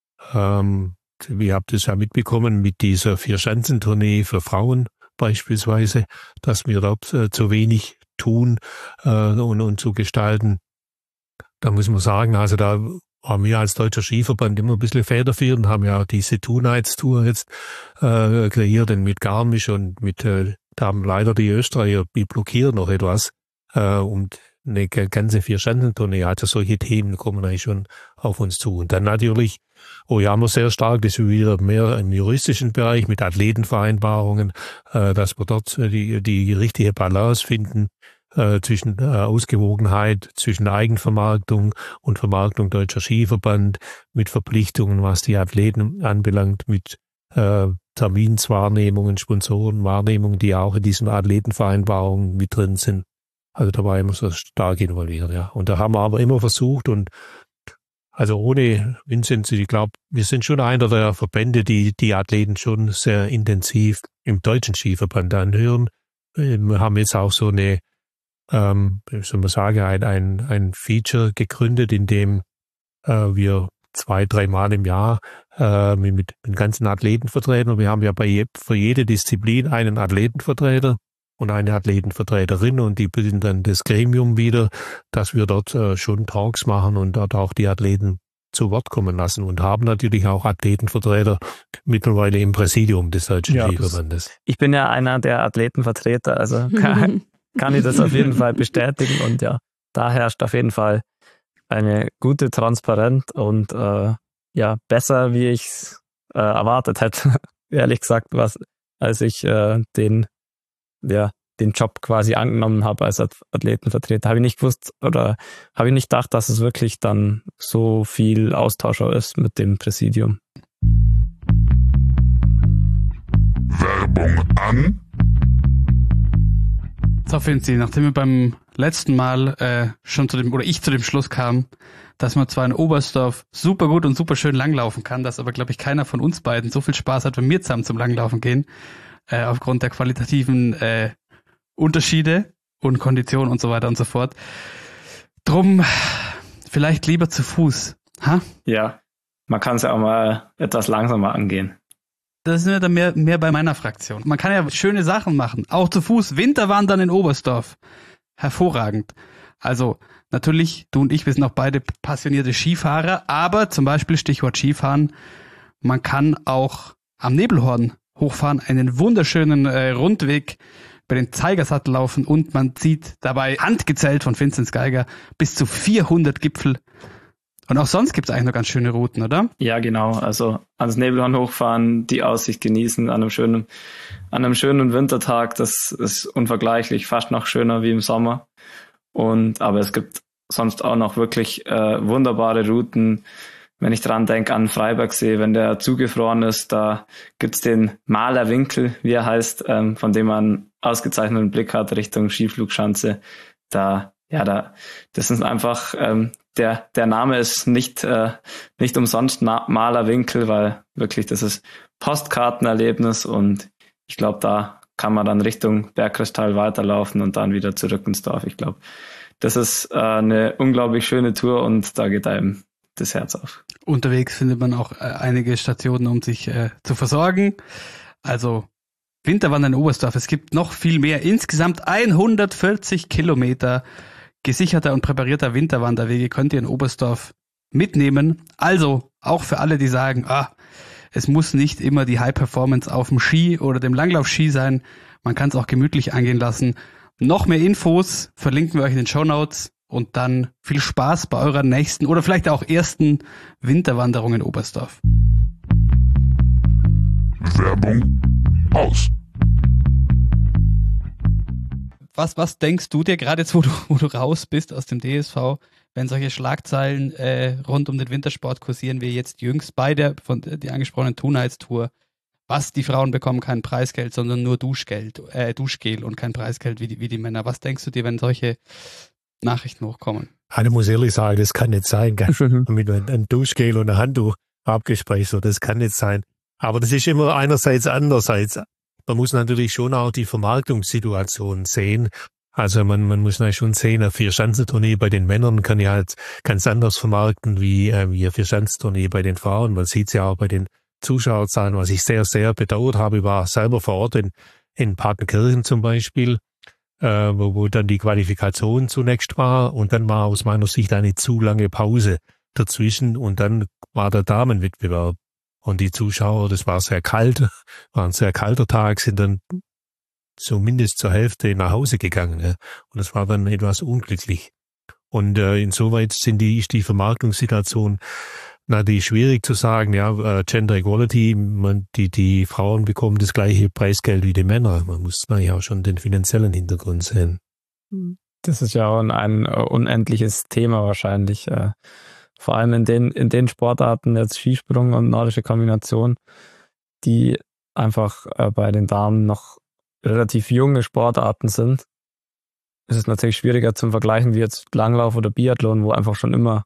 Wir habt es ja mitbekommen mit dieser Vierschanzentournee für Frauen beispielsweise, dass wir dort zu wenig tun und zu gestalten. Da muss man sagen, also da haben wir als Deutscher Skiverband immer ein bisschen federführend, haben ja diese Two-Nights-Tour jetzt kreiert mit Garmisch und da haben leider die Österreicher, die blockieren noch etwas und eine ganze Vierschanzentournee, also solche Themen kommen eigentlich schon auf uns zu. Und dann natürlich, haben wir sehr stark, das ist wieder mehr im juristischen Bereich mit Athletenvereinbarungen, dass wir dort die richtige Balance finden zwischen Ausgewogenheit, zwischen Eigenvermarktung und Vermarktung Deutscher Skiverband, mit Verpflichtungen, was die Athleten anbelangt, mit Terminswahrnehmungen, Sponsorenwahrnehmungen, die auch in diesen Athletenvereinbarungen mit drin sind. Also da war immer so stark involviert, ja. Und da haben wir aber immer versucht also ohne Vinzenz, ich glaube, wir sind schon einer der Verbände, die Athleten schon sehr intensiv im Deutschen Skiverband anhören. Wir haben jetzt auch so eine, wie soll man sagen, ein Feature gegründet, in dem wir 2-3 Mal im Jahr mit den ganzen Athletenvertretern, wir haben ja für jede Disziplin einen Athletenvertreter und eine Athletenvertreterin, und die bilden dann das Gremium wieder, dass wir dort schon Talks machen und dort auch die Athleten zu Wort kommen lassen, und haben natürlich auch Athletenvertreter mittlerweile im Präsidium des Deutschen Skiverbandes. Ich bin ja einer der Athletenvertreter, also kann ich das auf jeden Fall bestätigen, und ja, da herrscht auf jeden Fall eine gute Transparenz und besser, wie ich es erwartet hätte, ehrlich gesagt, als ich den Job quasi angenommen habe als Athletenvertreter. Habe ich nicht gewusst oder habe ich nicht gedacht, dass es wirklich dann so viel Austausch ist mit dem Präsidium. Werbung an. So, Finzi, nachdem wir beim letzten Mal ich zu dem Schluss kam, dass man zwar in Oberstdorf super gut und super schön langlaufen kann, dass aber, glaube ich, keiner von uns beiden so viel Spaß hat, wenn wir zusammen zum Langlaufen gehen, aufgrund der qualitativen Unterschiede und Konditionen und so weiter und so fort. Drum vielleicht lieber zu Fuß. Ha? Ja, man kann es ja auch mal etwas langsamer angehen. Das sind wir dann mehr bei meiner Fraktion. Man kann ja schöne Sachen machen, auch zu Fuß. Winterwandern in Oberstdorf. Hervorragend. Also natürlich, du und ich, wir sind auch beide passionierte Skifahrer, aber zum Beispiel Stichwort Skifahren, man kann auch am Nebelhorn hochfahren, einen wunderschönen Rundweg bei den Zeigersattel laufen, und man sieht dabei, handgezählt von Vinzenz Geiger, bis zu 400 Gipfel. Und auch sonst gibt es eigentlich noch ganz schöne Routen, oder? Ja, genau. Also ans Nebelhorn hochfahren, die Aussicht genießen an einem schönen Wintertag, das ist unvergleichlich, fast noch schöner wie im Sommer. Aber es gibt sonst auch noch wirklich wunderbare Routen. Wenn ich dran denke an Freibergsee, wenn der zugefroren ist, da gibt's den Mahler Winkel, wie er heißt, von dem man ausgezeichneten Blick hat Richtung Skiflugschanze. Das ist einfach, der Name ist nicht umsonst Mahler Winkel, weil wirklich das ist Postkartenerlebnis, und ich glaube, da kann man dann Richtung Bergkristall weiterlaufen und dann wieder zurück ins Dorf. Ich glaube, das ist eine unglaublich schöne Tour, und da geht einem das Herz auf. Unterwegs findet man auch einige Stationen, um sich zu versorgen. Also Winterwandern in Oberstdorf. Es gibt noch viel mehr. Insgesamt 140 Kilometer gesicherter und präparierter Winterwanderwege könnt ihr in Oberstdorf mitnehmen. Also auch für alle, die sagen, es muss nicht immer die High Performance auf dem Ski oder dem Langlaufski sein. Man kann es auch gemütlich angehen lassen. Noch mehr Infos verlinken wir euch in den Shownotes und dann viel Spaß bei eurer nächsten oder vielleicht auch ersten Winterwanderung in Oberstdorf. Werbung aus. Was denkst du dir gerade jetzt, wo du raus bist aus dem DSV, wenn solche Schlagzeilen rund um den Wintersport kursieren, wie jetzt jüngst bei der angesprochenen Two Nights Tour, was die Frauen bekommen kein Preisgeld, sondern nur Duschgel und kein Preisgeld wie die Männer. Was denkst du dir, wenn solche Nachrichten hochkommen? Ich muss ehrlich sagen, das kann nicht sein. Mit einem Duschgel und einem Handtuch abgesprochen, so, das kann nicht sein. Aber das ist immer einerseits, andererseits. Man muss natürlich schon auch die Vermarktungssituation sehen. Also man muss natürlich schon sehen, ein Vierschanzentournee bei den Männern kann ja halt ganz anders vermarkten wie ein Vierschanzentournee bei den Frauen. Man sieht es ja auch bei den Zuschauerzahlen, was ich sehr, sehr bedauert habe. Ich war selber vor Ort in Partenkirchen zum Beispiel, wo dann die Qualifikation zunächst war und dann war aus meiner Sicht eine zu lange Pause dazwischen und dann war der Damenwettbewerb. Und die Zuschauer, das war sehr kalt, war ein sehr kalter Tag, sind dann zumindest zur Hälfte nach Hause gegangen. Ja. Und das war dann etwas unglücklich. Und insoweit ist die Vermarktungssituation natürlich schwierig zu sagen. Ja, Gender Equality, die Frauen bekommen das gleiche Preisgeld wie die Männer. Man muss natürlich auch schon den finanziellen Hintergrund sehen. Das ist ja auch ein unendliches Thema wahrscheinlich. Vor allem in den Sportarten, jetzt Skisprung und nordische Kombination, die einfach bei den Damen noch relativ junge Sportarten sind. Es ist natürlich schwieriger zum Vergleichen wie jetzt Langlauf oder Biathlon, wo einfach schon immer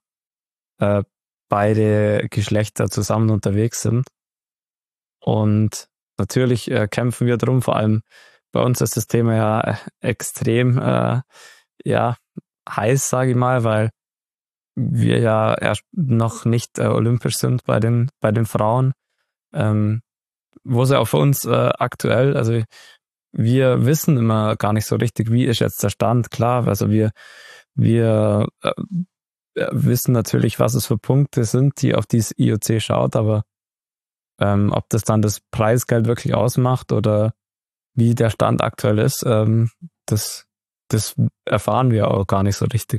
beide Geschlechter zusammen unterwegs sind. Und natürlich kämpfen wir drum, vor allem bei uns ist das Thema ja extrem heiß, sage ich mal, weil wir ja erst noch nicht olympisch sind bei den Frauen, wo es ja auch für uns aktuell, also wir wissen immer gar nicht so richtig, wie ist jetzt der Stand, klar, also wir wissen natürlich, was es für Punkte sind, die auf dieses IOC schaut, aber ob das dann das Preisgeld wirklich ausmacht oder wie der Stand aktuell ist, das erfahren wir auch gar nicht so richtig.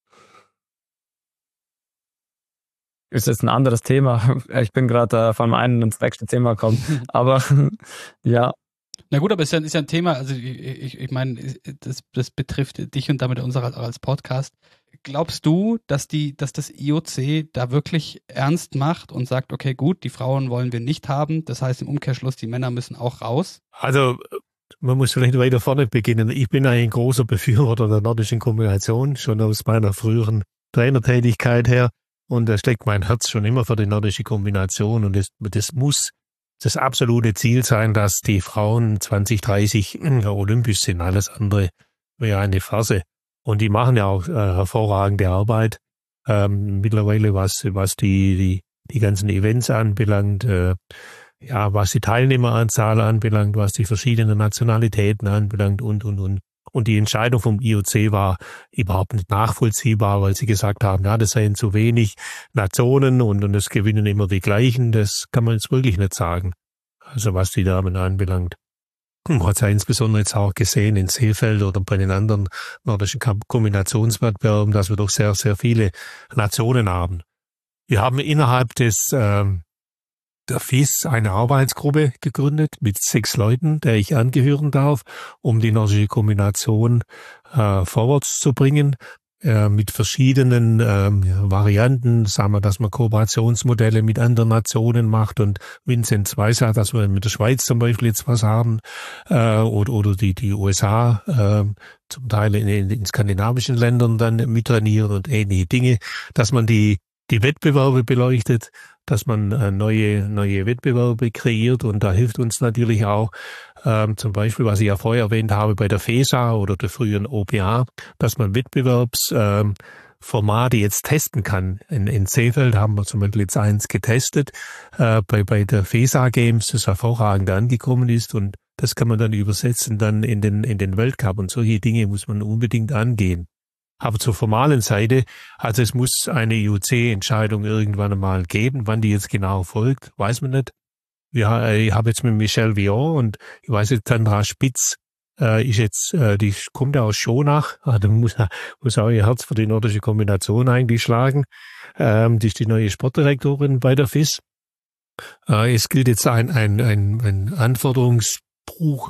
Ist jetzt ein anderes Thema. Ich bin gerade vom einen ins nächste Thema gekommen. Aber ja. Na gut, aber es ist ja ein Thema, also ich meine, das betrifft dich und damit uns auch als Podcast. Glaubst du, dass das IOC da wirklich ernst macht und sagt, okay, gut, die Frauen wollen wir nicht haben, das heißt im Umkehrschluss, die Männer müssen auch raus? Also man muss vielleicht weiter vorne beginnen. Ich bin ein großer Befürworter der nordischen Kombination, schon aus meiner früheren Trainertätigkeit her. Und da steckt mein Herz schon immer für die nordische Kombination. Und das muss das absolute Ziel sein, dass die Frauen 2030 olympisch sind. Alles andere wäre eine Farce. Und die machen ja auch hervorragende Arbeit. Mittlerweile, was die ganzen Events anbelangt, was die Teilnehmeranzahl anbelangt, was die verschiedenen Nationalitäten anbelangt und. Und die Entscheidung vom IOC war überhaupt nicht nachvollziehbar, weil sie gesagt haben, ja, das seien zu wenig Nationen und es gewinnen immer die gleichen. Das kann man jetzt wirklich nicht sagen. Also was die Damen anbelangt. Man hat es ja insbesondere jetzt auch gesehen in Seefeld oder bei den anderen nordischen Kombinationswettbewerben, dass wir doch sehr, sehr viele Nationen haben. Wir haben innerhalb der FIS eine Arbeitsgruppe gegründet mit 6 Leuten, der ich angehören darf, um die nordische Kombination vorwärts zu bringen, mit verschiedenen Varianten, sagen wir, dass man Kooperationsmodelle mit anderen Nationen macht und Vinzenz weiß ja, dass wir mit der Schweiz zum Beispiel jetzt was haben oder die USA zum Teil in skandinavischen Ländern dann mittrainieren und ähnliche Dinge, dass man die Wettbewerbe beleuchtet, dass man neue Wettbewerbe kreiert und da hilft uns natürlich auch zum Beispiel, was ich ja vorher erwähnt habe, bei der FESA oder der früheren OPA, dass man Wettbewerbsformate jetzt testen kann. In Seefeld haben wir zum Beispiel jetzt eins getestet, bei der FESA Games, das hervorragend angekommen ist und das kann man dann übersetzen dann in den Weltcup und solche Dinge muss man unbedingt angehen. Aber zur formalen Seite, also es muss eine IOC-Entscheidung irgendwann einmal geben. Wann die jetzt genau folgt, weiß man nicht. Ich habe jetzt mit Michel Vion und ich weiß jetzt, Sandra Spitz ist jetzt, die kommt aus Schonach, da muss auch ihr Herz für die nordische Kombination eigentlich schlagen. Die ist die neue Sportdirektorin bei der FIS. Es gilt jetzt ein Anforderungsbuch,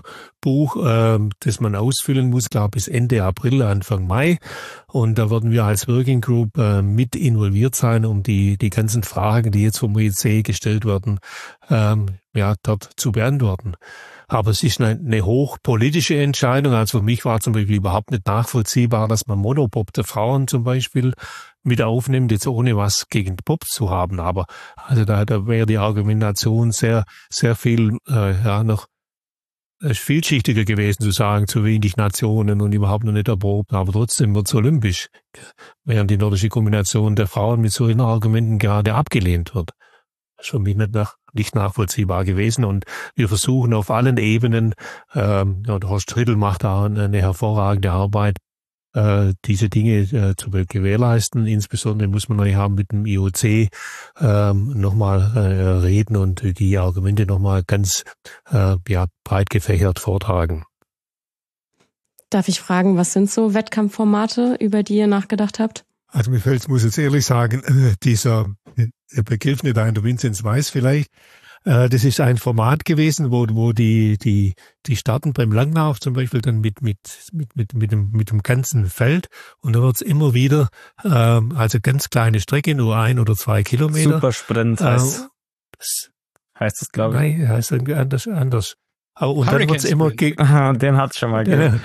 das man ausfüllen muss, glaube bis Ende April, Anfang Mai. Und da werden wir als Working Group mit involviert sein, um die ganzen Fragen, die jetzt vom IOC gestellt werden, dort zu beantworten. Aber es ist eine hochpolitische Entscheidung. Also für mich war zum Beispiel überhaupt nicht nachvollziehbar, dass man Monopop der Frauen zum Beispiel mit aufnimmt, jetzt ohne was gegen Pop zu haben. Aber also da wäre die Argumentation sehr, sehr viel noch vielschichtiger gewesen, zu sagen, zu wenig Nationen und überhaupt noch nicht erprobt, aber trotzdem wird es olympisch, während die nordische Kombination der Frauen mit solchen Argumenten gerade abgelehnt wird. Das ist für mich nicht nachvollziehbar gewesen und wir versuchen auf allen Ebenen, Horst Riedl macht da eine hervorragende Arbeit, diese Dinge zu gewährleisten. Insbesondere muss man ja mit dem IOC nochmal reden und die Argumente nochmal ganz breit gefächert vortragen. Darf ich fragen, was sind so Wettkampfformate, über die ihr nachgedacht habt? Also mir fällt, muss jetzt ehrlich sagen, dieser Begriff nicht ein, der Vinzenz weiß vielleicht. Das ist ein Format gewesen, wo die starten beim Langlauf zum Beispiel dann mit dem ganzen Feld und da wird's immer wieder, also ganz kleine Strecke, nur 1 oder 2 Kilometer. Supersprint heißt das, glaube ich. Nein, heißt irgendwie anders. Und dann wird's immer den hat's schon mal gegeben.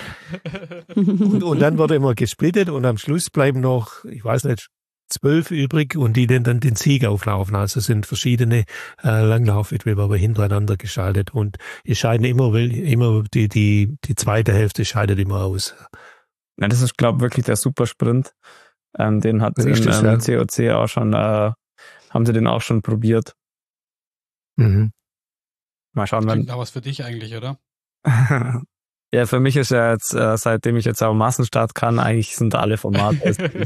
und dann wird immer gesplittet und am Schluss bleiben noch, ich weiß nicht, 12 übrig und die dann den Sieg auflaufen. Also sind verschiedene Langlaufwettbewerber hintereinander geschaltet und es scheiden immer die zweite Hälfte scheidet immer aus. Ja, das ist, glaube ich, wirklich der Supersprint. Den hat im COC auch schon, haben sie den auch schon probiert. Mhm. Mal schauen, das klingt auch was für dich eigentlich, oder? Ja, für mich ist ja jetzt, seitdem ich jetzt auch Massenstart kann, eigentlich sind alle Formate.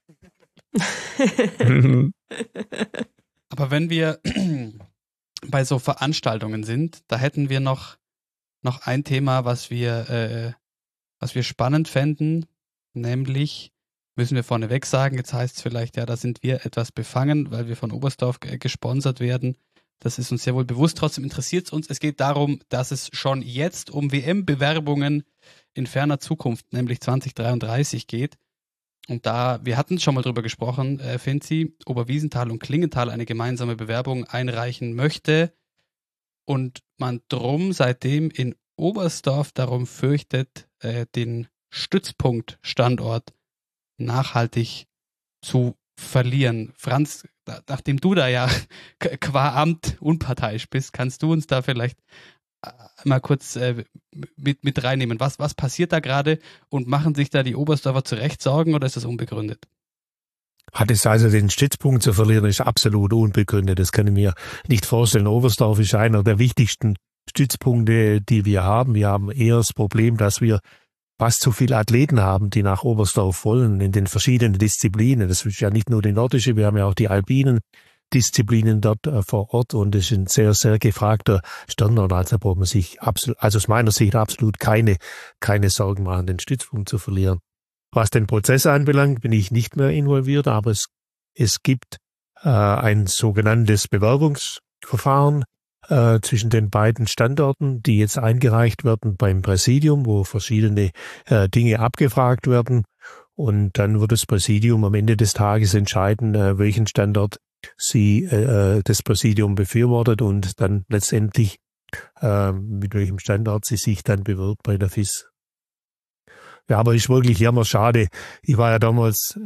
Aber wenn wir bei so Veranstaltungen sind, da hätten wir noch ein Thema, was wir spannend fänden, nämlich, müssen wir vorneweg sagen, jetzt heißt es vielleicht, ja, da sind wir etwas befangen, weil wir von Oberstdorf gesponsert werden. Das ist uns sehr wohl bewusst, trotzdem interessiert es uns. Es geht darum, dass es schon jetzt um WM-Bewerbungen in ferner Zukunft, nämlich 2033 geht. Und da, wir hatten schon mal drüber gesprochen, Finzi, Oberwiesenthal und Klingenthal eine gemeinsame Bewerbung einreichen möchte und man drum seitdem in Oberstdorf darum fürchtet, den Stützpunktstandort nachhaltig zu verlieren. Franz, nachdem du da ja qua Amt unparteiisch bist, kannst du uns da vielleicht mal kurz mit reinnehmen. Was passiert da gerade und machen sich da die Oberstdorfer zu Recht Sorgen oder ist das unbegründet? Hat es also den Stützpunkt zu verlieren, ist absolut unbegründet. Das kann ich mir nicht vorstellen. Oberstdorf ist einer der wichtigsten Stützpunkte, die wir haben. Wir haben eher das Problem, dass wir fast zu viele Athleten haben, die nach Oberstdorf wollen, in den verschiedenen Disziplinen. Das ist ja nicht nur die nordische, wir haben ja auch die alpinen Disziplinen dort vor Ort und es ist ein sehr, sehr gefragter Standort. Also braucht man sich aus meiner Sicht absolut keine Sorgen machen, den Stützpunkt zu verlieren. Was den Prozess anbelangt, bin ich nicht mehr involviert, aber es gibt ein sogenanntes Bewerbungsverfahren zwischen den beiden Standorten, die jetzt eingereicht werden beim Präsidium, wo verschiedene Dinge abgefragt werden. Und dann wird das Präsidium am Ende des Tages entscheiden, welchen Standort das Präsidium befürwortet und dann letztendlich mit welchem Standort sie sich dann bewirbt bei der FIS. Ja, aber ist wirklich jammerschade. Ich war ja damals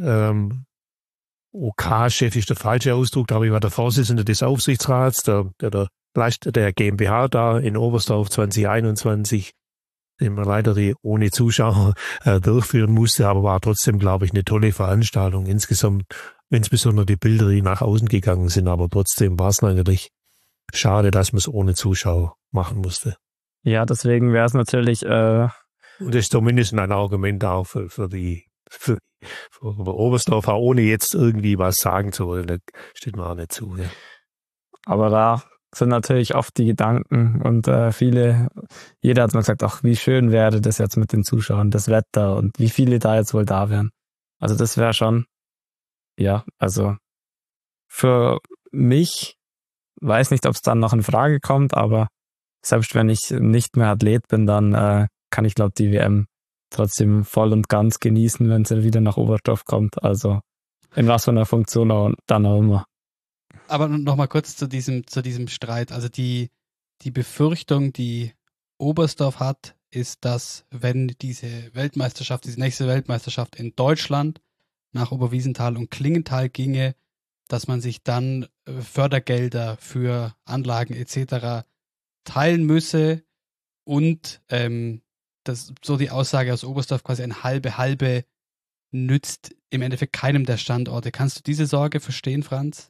OK-Chef ist der falsche Ausdruck, aber ich war der Vorsitzende des Aufsichtsrats, der GmbH da in Oberstdorf 2021, den man leider ohne Zuschauer durchführen musste, aber war trotzdem, glaube ich, eine tolle Veranstaltung. Insgesamt, insbesondere die Bilder, die nach außen gegangen sind, aber trotzdem war es natürlich schade, dass man es ohne Zuschauer machen musste. Ja, deswegen wäre es natürlich und das ist zumindest ein Argument auch für für Oberstdorf, ohne jetzt irgendwie was sagen zu wollen. Da steht mir auch nicht zu. Ja. Aber da sind natürlich oft die Gedanken und jeder hat mal gesagt, ach, wie schön wäre das jetzt mit den Zuschauern, das Wetter und wie viele da jetzt wohl da wären. Also das wäre schon, ja, also für mich, weiß nicht, ob es dann noch in Frage kommt, aber selbst wenn ich nicht mehr Athlet bin, dann kann ich, glaube die WM trotzdem voll und ganz genießen, wenn sie wieder nach Oberstdorf kommt. Also in was für einer Funktion dann auch immer. Aber nochmal kurz zu diesem Streit. Also die Befürchtung, die Oberstdorf hat, ist, dass wenn diese nächste Weltmeisterschaft in Deutschland nach Oberwiesenthal und Klingenthal ginge, dass man sich dann Fördergelder für Anlagen etc. teilen müsse und das so die Aussage aus Oberstdorf quasi ein halbe nützt im Endeffekt keinem der Standorte. Kannst du diese Sorge verstehen, Franz?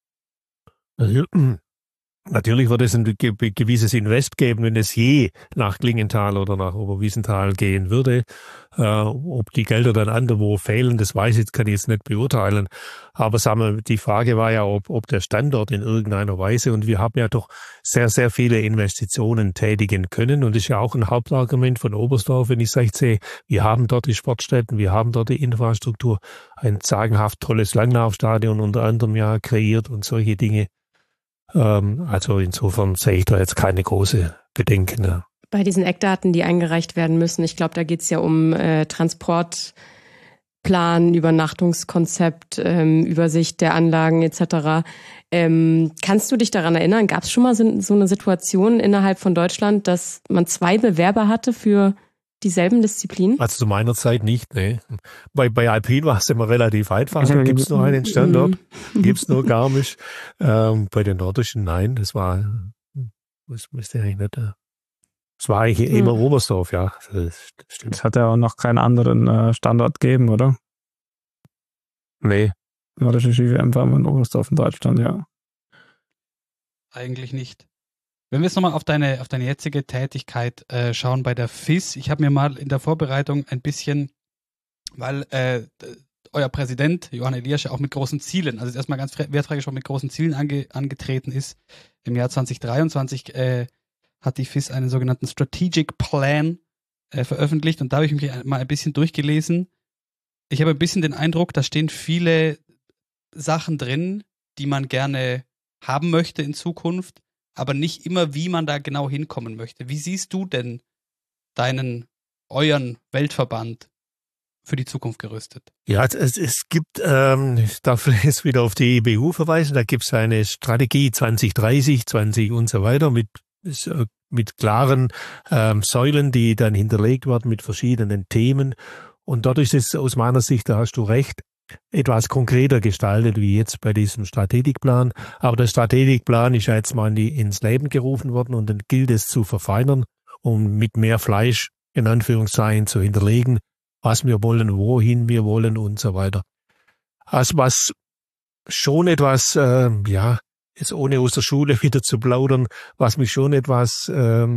Natürlich wird es ein gewisses Invest geben, wenn es je nach Klingenthal oder nach Oberwiesenthal gehen würde. Ob die Gelder dann anderswo fehlen, das kann ich jetzt nicht beurteilen. Aber sagen wir, die Frage war ja, ob der Standort in irgendeiner Weise, und wir haben ja doch sehr, sehr viele Investitionen tätigen können. Und das ist ja auch ein Hauptargument von Oberstdorf, wenn ich sehe, wir haben dort die Sportstätten, wir haben dort die Infrastruktur, ein sagenhaft tolles Langlaufstadion unter anderem ja kreiert und solche Dinge. Also insofern sehe ich da jetzt keine große Bedenken. Ja. Bei diesen Eckdaten, die eingereicht werden müssen, ich glaube, da geht es ja um Transportplan, Übernachtungskonzept, Übersicht der Anlagen etc. Kannst du dich daran erinnern, gab es schon mal so eine Situation innerhalb von Deutschland, dass man 2 Bewerber hatte für dieselben Disziplinen? Also zu meiner Zeit nicht, ne. Bei Alpin war es immer relativ einfach, da gibt es nur einen Standort, gibt es nur Garmisch. Bei den Nordischen, nein, das müsste eigentlich nicht. Es war eigentlich immer Oberstdorf, ja. Das stimmt. Es hat ja auch noch keinen anderen Standort gegeben, oder? Nee. Nordische Ski-WM war in Oberstdorf in Deutschland, ja. Eigentlich nicht. Wenn wir jetzt nochmal auf deine jetzige Tätigkeit schauen bei der FIS, ich habe mir mal in der Vorbereitung ein bisschen, weil euer Präsident, Johann Elias, ja auch mit großen Zielen, also erstmal ganz wertfrei schon mit großen Zielen angetreten ist. Im Jahr 2023 hat die FIS einen sogenannten Strategic Plan veröffentlicht und da habe ich mich mal ein bisschen durchgelesen. Ich habe ein bisschen den Eindruck, da stehen viele Sachen drin, die man gerne haben möchte in Zukunft, aber nicht immer, wie man da genau hinkommen möchte. Wie siehst du denn euren Weltverband für die Zukunft gerüstet? Ja, es gibt, ich darf jetzt wieder auf die IBU verweisen, da gibt es eine Strategie 2030, 20 und so weiter mit klaren Säulen, die dann hinterlegt werden mit verschiedenen Themen. Und dort ist es aus meiner Sicht, da hast du recht, etwas konkreter gestaltet wie jetzt bei diesem Strategikplan. Aber der Strategikplan ist ja jetzt mal ins Leben gerufen worden und dann gilt es zu verfeinern, um mit mehr Fleisch in Anführungszeichen zu hinterlegen, was wir wollen, wohin wir wollen und so weiter. Also was schon etwas, jetzt ohne aus der Schule wieder zu plaudern, was mich schon etwas,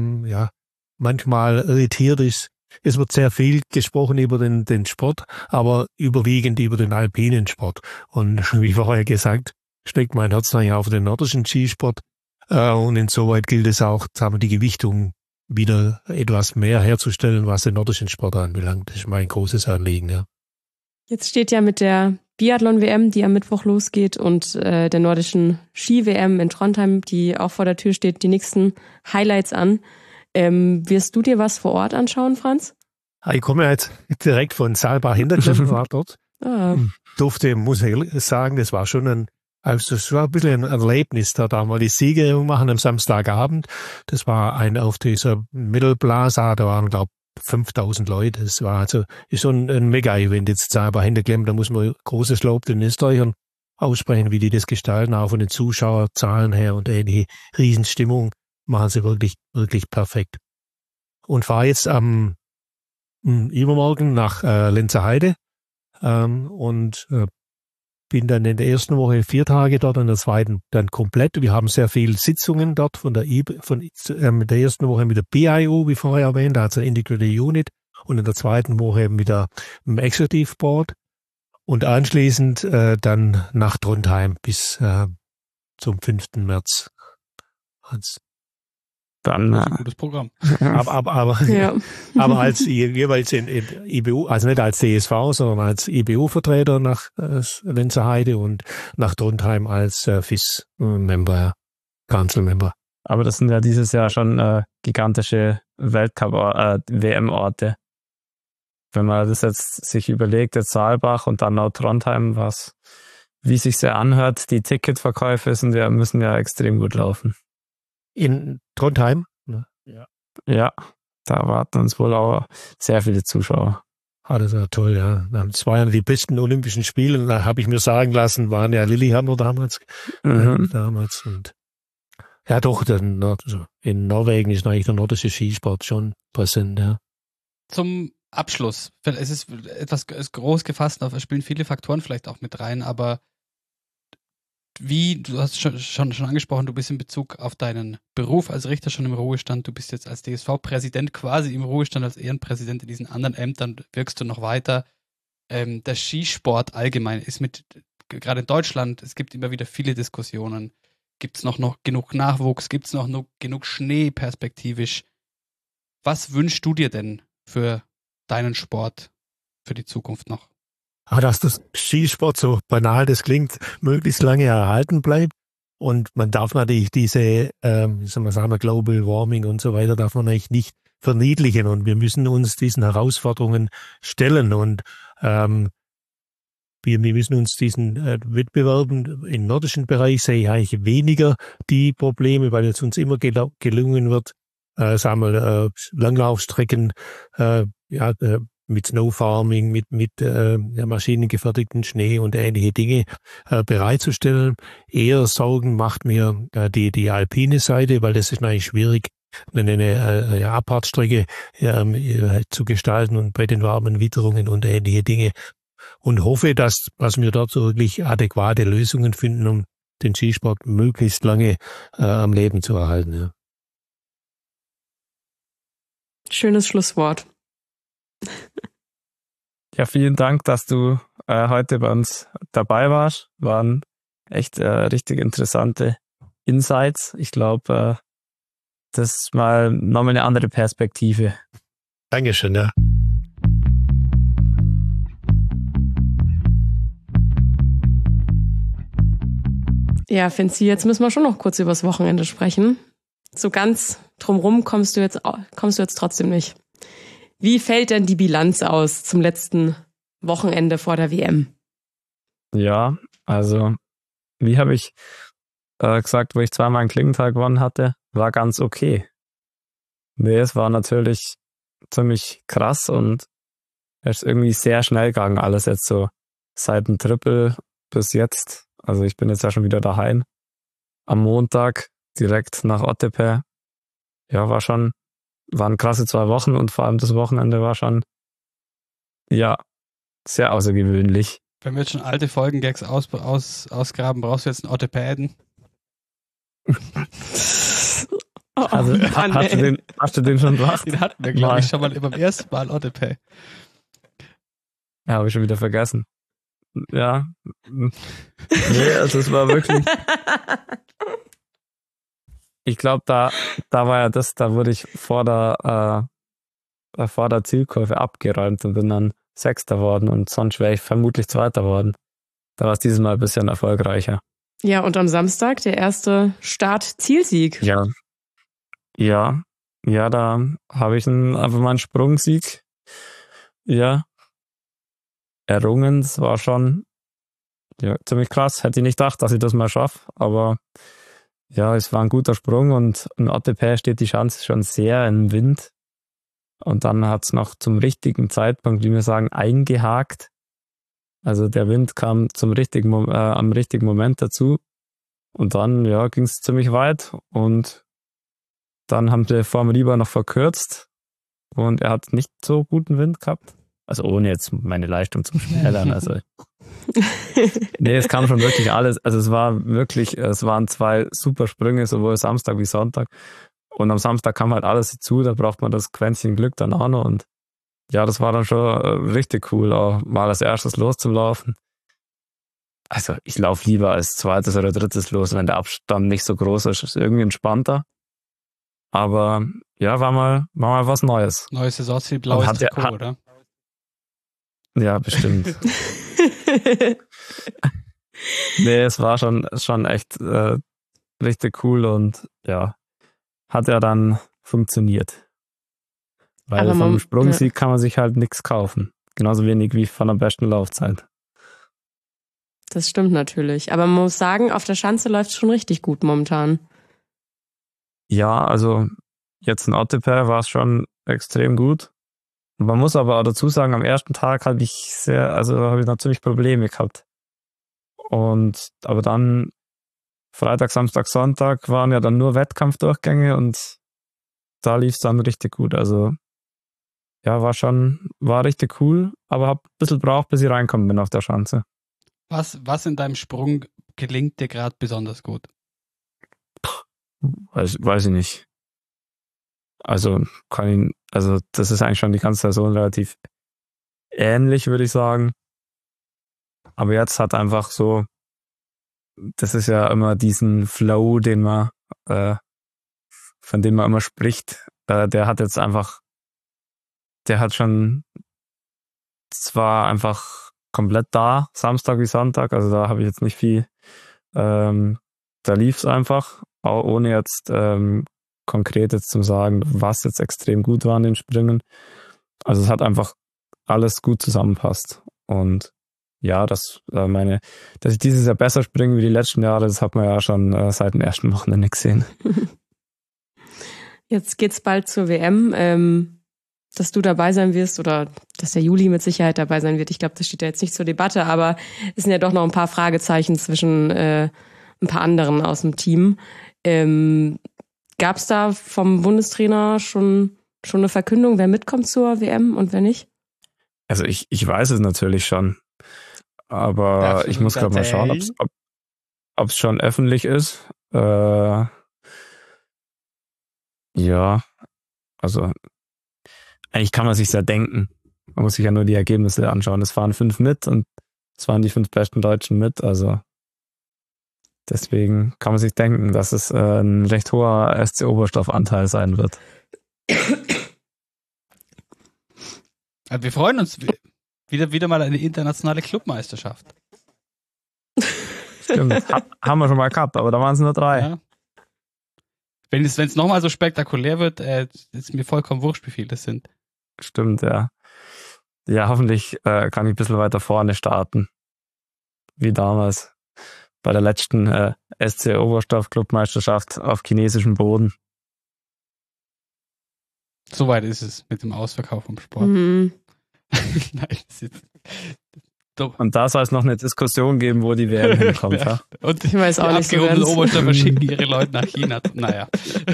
manchmal irritiert ist, es wird sehr viel gesprochen über den Sport, aber überwiegend über den alpinen Sport. Und wie vorher gesagt, steckt mein Herz dann ja auf den nordischen Skisport. Und insoweit gilt es auch, die Gewichtung wieder etwas mehr herzustellen, was den nordischen Sport anbelangt. Das ist mein großes Anliegen, ja. Jetzt steht ja mit der Biathlon-WM, die am Mittwoch losgeht, und der nordischen Ski-WM in Trondheim, die auch vor der Tür steht, die nächsten Highlights an. Wirst du dir was vor Ort anschauen, Franz? Ich komme ja jetzt direkt von Saalbach Hinterklemmen, war dort. Muss ich sagen, das war schon es war ein bisschen ein Erlebnis, da mal die Siegerehrung machen am Samstagabend. Das war auf dieser Mittelplaza, da waren, glaube ich, 5000 Leute. Das war ist schon ein Mega-Event jetzt Saalbach Hinterklemmen. Da muss man großes Lob den Österreichern aussprechen, wie die das gestalten, auch von den Zuschauerzahlen her und die Riesenstimmung. Machen sie wirklich, wirklich perfekt. Und fahre jetzt am übermorgen nach Lenzerheide und bin dann in der ersten Woche 4 Tage dort, in der zweiten dann komplett. Wir haben sehr viele Sitzungen dort mit der ersten Woche mit der BIU, wie vorher erwähnt, also Integrated Unit, und in der zweiten Woche eben wieder im Executive Board und anschließend dann nach Trondheim bis zum 5. März. Dann Das ist ein gutes Programm. Aber Ja. aber als jeweils in IBU, also nicht als DSV, sondern als IBU-Vertreter nach Lenzerheide und nach Trondheim als FIS-Member, Council-Member. Aber das sind ja dieses Jahr schon gigantische WM-Orte. Wenn man das jetzt sich überlegt, jetzt Saalbach und dann noch Trondheim, wie sich sehr anhört, die Ticketverkäufe müssen ja extrem gut laufen. In Trondheim? Ja, da erwarten uns wohl auch sehr viele Zuschauer. Ah, das war toll, ja. Das waren die besten Olympischen Spiele, und da habe ich mir sagen lassen, waren ja Lillehammer damals. Und ja, doch, in Norwegen ist eigentlich der nordische Skisport schon präsent, ja. Zum Abschluss. Es ist etwas groß gefasst, da spielen viele Faktoren vielleicht auch mit rein, aber du hast schon angesprochen, du bist in Bezug auf deinen Beruf als Richter schon im Ruhestand, du bist jetzt als DSV-Präsident quasi im Ruhestand, als Ehrenpräsident in diesen anderen Ämtern wirkst du noch weiter. Der Skisport allgemein ist gerade in Deutschland, es gibt immer wieder viele Diskussionen. Gibt es noch genug Nachwuchs? Gibt es noch genug Schnee perspektivisch? Was wünschst du dir denn für deinen Sport für die Zukunft noch? Aber dass das Skisport, so banal das klingt, möglichst lange erhalten bleibt. Und man darf natürlich diese, Global Warming und so weiter, darf man eigentlich nicht verniedlichen. Und wir müssen uns diesen Herausforderungen stellen. Und wir müssen uns diesen Wettbewerben im nordischen Bereich sehe ich eigentlich weniger die Probleme, weil es uns immer gelungen wird, Langlaufstrecken, mit Snowfarming, mit maschinengefertigten Schnee und ähnliche Dinge bereitzustellen. Eher Sorgen macht mir die alpine Seite, weil das ist eigentlich schwierig, eine Abfahrtsstrecke zu gestalten und bei den warmen Witterungen und ähnliche Dinge. Und hoffe, dass wir dort so wirklich adäquate Lösungen finden, um den Skisport möglichst lange am Leben zu erhalten. Ja. Schönes Schlusswort. Ja, vielen Dank, dass du heute bei uns dabei warst. Waren echt richtig interessante Insights. Ich glaube, das ist nochmal eine andere Perspektive. Dankeschön, ja. Ja, Finzi, jetzt müssen wir schon noch kurz übers Wochenende sprechen. So ganz drumrum kommst du jetzt trotzdem nicht. Wie fällt denn die Bilanz aus zum letzten Wochenende vor der WM? Ja, also wie habe ich gesagt, wo ich zweimal einen Klingenthal gewonnen hatte, war ganz okay. Nee, es war natürlich ziemlich krass und es ist irgendwie sehr schnell gegangen, alles jetzt so seit dem Triple bis jetzt. Also ich bin jetzt ja schon wieder daheim. Am Montag direkt nach Otepää. Ja, waren krasse 2 Wochen und vor allem das Wochenende war schon, ja, sehr außergewöhnlich. Wenn wir jetzt schon alte Folgengags ausgraben, brauchst du jetzt einen Ottepäden? Hast du den schon gemacht? Den hatten wir, glaube ich, schon mal beim ersten Mal Otepää. Ja, habe ich schon wieder vergessen. Ja. Nee, also es war wirklich... Ich glaube, da war ja da wurde ich vor der Zielkurve abgeräumt und bin dann Sechster worden und sonst wäre ich vermutlich Zweiter worden. Da war es dieses Mal ein bisschen erfolgreicher. Ja, und am Samstag der erste Start-Zielsieg. Ja, da habe ich einfach mal einen Sprungsieg errungen. Das war schon ziemlich krass. Hätte ich nicht gedacht, dass ich das mal schaffe, aber ja, es war ein guter Sprung und in Otepää steht die Schanze schon sehr im Wind. Und dann hat es noch zum richtigen Zeitpunkt, wie wir sagen, eingehakt. Also der Wind kam am richtigen Moment dazu. Und dann ging es ziemlich weit. Und dann haben wir vor dem Rieber noch verkürzt. Und er hat nicht so guten Wind gehabt. Also ohne jetzt meine Leistung zu schmälern. Also nee, es kam schon wirklich alles. Also es waren 2 super Sprünge, sowohl Samstag wie Sonntag. Und am Samstag kam halt alles dazu, da braucht man das Quäntchen Glück dann auch noch. Und ja, das war dann schon richtig cool, auch mal als erstes loszulaufen. Also ich laufe lieber als zweites oder drittes los, wenn der Abstand nicht so groß ist. Ist irgendwie entspannter. Aber ja, war mal was Neues. Neue Saisonziel, blaues Trikot, oder? Ja, bestimmt. Nee, es war schon echt richtig cool und ja, hat ja dann funktioniert. Weil vom Sprungsieg kann man sich halt nichts kaufen. Genauso wenig wie von der besten Laufzeit. Das stimmt natürlich. Aber man muss sagen, auf der Schanze läuft es schon richtig gut momentan. Ja, also jetzt in Otteper war es schon extrem gut. Man muss aber auch dazu sagen, am ersten Tag habe ich noch ziemlich Probleme gehabt. Aber dann Freitag, Samstag, Sonntag waren ja dann nur Wettkampfdurchgänge und da lief es dann richtig gut. Also ja, war richtig cool, aber hab ein bisschen braucht, bis ich reinkommen bin auf der Schanze. Was in deinem Sprung gelingt dir gerade besonders gut? Weiß ich nicht. Also das ist eigentlich schon die ganze Saison relativ ähnlich, würde ich sagen. Aber jetzt hat einfach so, das ist ja immer diesen Flow, von dem man immer spricht, der hat schon zwar einfach komplett da, Samstag wie Sonntag, also da habe ich jetzt nicht viel, da lief es einfach, auch ohne jetzt konkret jetzt zu sagen, was jetzt extrem gut war an den Springen. Also es hat einfach alles gut zusammenpasst und ja, dass ich dieses Jahr besser springe wie die letzten Jahre, das hat man ja schon seit dem ersten Wochenende gesehen. Jetzt geht's bald zur WM, dass du dabei sein wirst oder dass der Juli mit Sicherheit dabei sein wird. Ich glaube, das steht ja jetzt nicht zur Debatte, aber es sind ja doch noch ein paar Fragezeichen zwischen ein paar anderen aus dem Team. Gab's da vom Bundestrainer schon eine Verkündung, wer mitkommt zur WM und wer nicht? Also ich weiß es natürlich schon, aber ich muss gerade mal schauen, ob es schon öffentlich ist. Ja, also eigentlich kann man sich ja denken. Man muss sich ja nur die Ergebnisse anschauen. Es fahren 5 mit und es waren die 5 besten Deutschen mit. Also deswegen kann man sich denken, dass es ein recht hoher SC Oberstdorf-Anteil sein wird. Also wir freuen uns wieder mal eine internationale Clubmeisterschaft. Stimmt, haben wir schon mal gehabt, aber da waren es nur 3. Ja. Wenn es nochmal so spektakulär wird, ist mir vollkommen wurscht, wie viele das sind. Stimmt, ja. Ja, hoffentlich kann ich ein bisschen weiter vorne starten. Wie damals bei der letzten SC Oberstdorf Clubmeisterschaft auf chinesischem Boden. Soweit ist es mit dem Ausverkauf vom Sport. Mhm. Nein, das ist und da soll es noch eine Diskussion geben, wo die WM hinkommt. Ja. Und ich weiß auch die nicht so abgehobenen ganz. Oberstdorfer schicken ihre Leute nach China. Naja.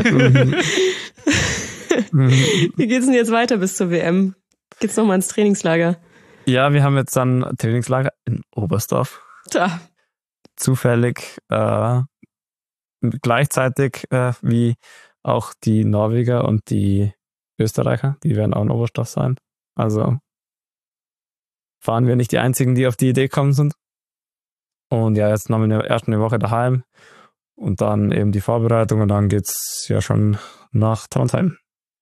Wie geht's denn jetzt weiter bis zur WM? Geht's nochmal ins Trainingslager? Ja, wir haben jetzt dann Trainingslager in Oberstdorf. Da. Zufällig gleichzeitig wie auch die Norweger und die Österreicher, die werden auch in Oberstdorf sein. Also fahren wir nicht die einzigen, die auf die Idee kommen sind. Und ja, jetzt noch erst eine Woche daheim und dann eben die Vorbereitung und dann geht's ja schon nach Trondheim.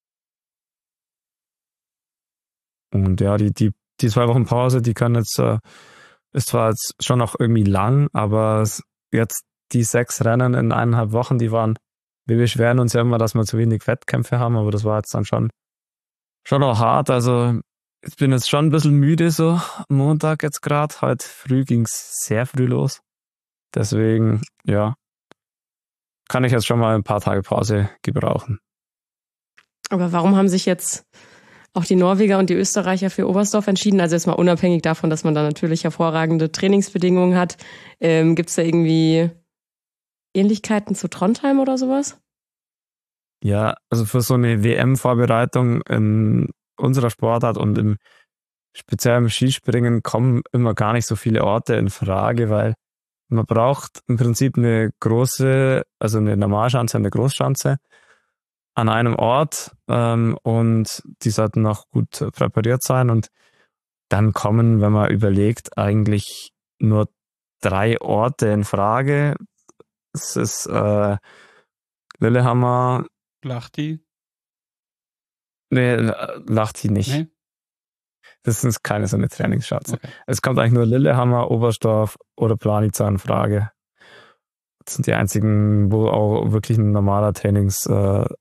Und ja, die 2 Wochen Pause, die können jetzt, ist zwar jetzt schon noch irgendwie lang, aber jetzt die 6 Rennen in 1,5 Wochen, wir beschweren uns ja immer, dass wir zu wenig Wettkämpfe haben, aber das war jetzt dann schon auch hart. Also ich bin jetzt schon ein bisschen müde, so Montag jetzt gerade. Heute früh ging's sehr früh los. Deswegen, ja, kann ich jetzt schon mal ein paar Tage Pause gebrauchen. Aber warum haben sich jetzt auch die Norweger und die Österreicher für Oberstdorf entschieden? Also jetzt mal unabhängig davon, dass man da natürlich hervorragende Trainingsbedingungen hat. Gibt's da irgendwie Ähnlichkeiten zu Trondheim oder sowas? Ja, also für so eine WM-Vorbereitung in unserer Sportart und speziell im Skispringen kommen immer gar nicht so viele Orte in Frage, weil man braucht im Prinzip eine Normalschanze, eine Großschanze an einem Ort und die sollten auch gut präpariert sein. Und dann kommen, wenn man überlegt, eigentlich nur 3 Orte in Frage. Es ist Lillehammer. Lahti? Nee, Lahti nicht. Nee? Das ist keine so eine Trainingsschatze. Okay. Es kommt eigentlich nur Lillehammer, Oberstdorf oder Planica in Frage. Das sind die einzigen, wo auch wirklich ein normaler Trainingsdurchlauf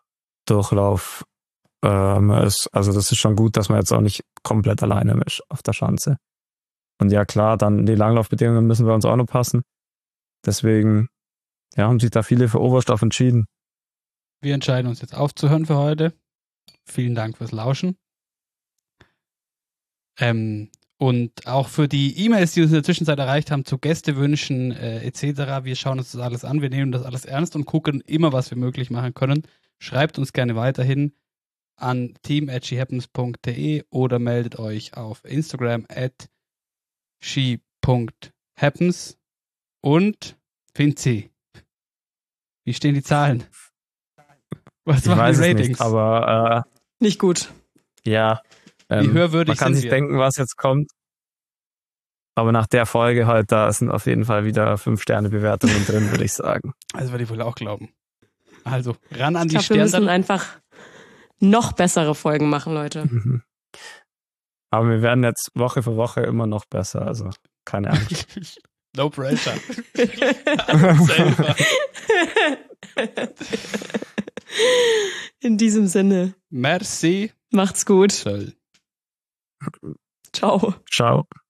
ist. Also das ist schon gut, dass man jetzt auch nicht komplett alleine ist auf der Schanze. Und ja klar, dann die Langlaufbedingungen müssen wir uns auch noch passen. Deswegen haben sich da viele für Oberstdorf entschieden. Wir entscheiden uns jetzt aufzuhören für heute. Vielen Dank fürs Lauschen. Und auch für die E-Mails, die uns in der Zwischenzeit erreicht haben, zu Gästewünschen etc. Wir schauen uns das alles an, wir nehmen das alles ernst und gucken immer, was wir möglich machen können. Schreibt uns gerne weiterhin an team@shehappens.de oder meldet euch auf Instagram @she.happens. Und Finzi, wie stehen die Zahlen? Was machen die Ratings? Nicht, aber nicht gut. Ja. Wie höherwürdig man kann sich denken, was jetzt kommt. Aber nach der Folge halt, da sind auf jeden Fall wieder 5-Sterne-Bewertungen drin, würde ich sagen. Also würde ich wohl auch glauben. Also ran an die Sterne. Wir müssen einfach noch bessere Folgen machen, Leute. Mhm. Aber wir werden jetzt Woche für Woche immer noch besser, also keine Angst. No pressure. In diesem Sinne. Merci. Macht's gut. Soll. Ciao. Ciao.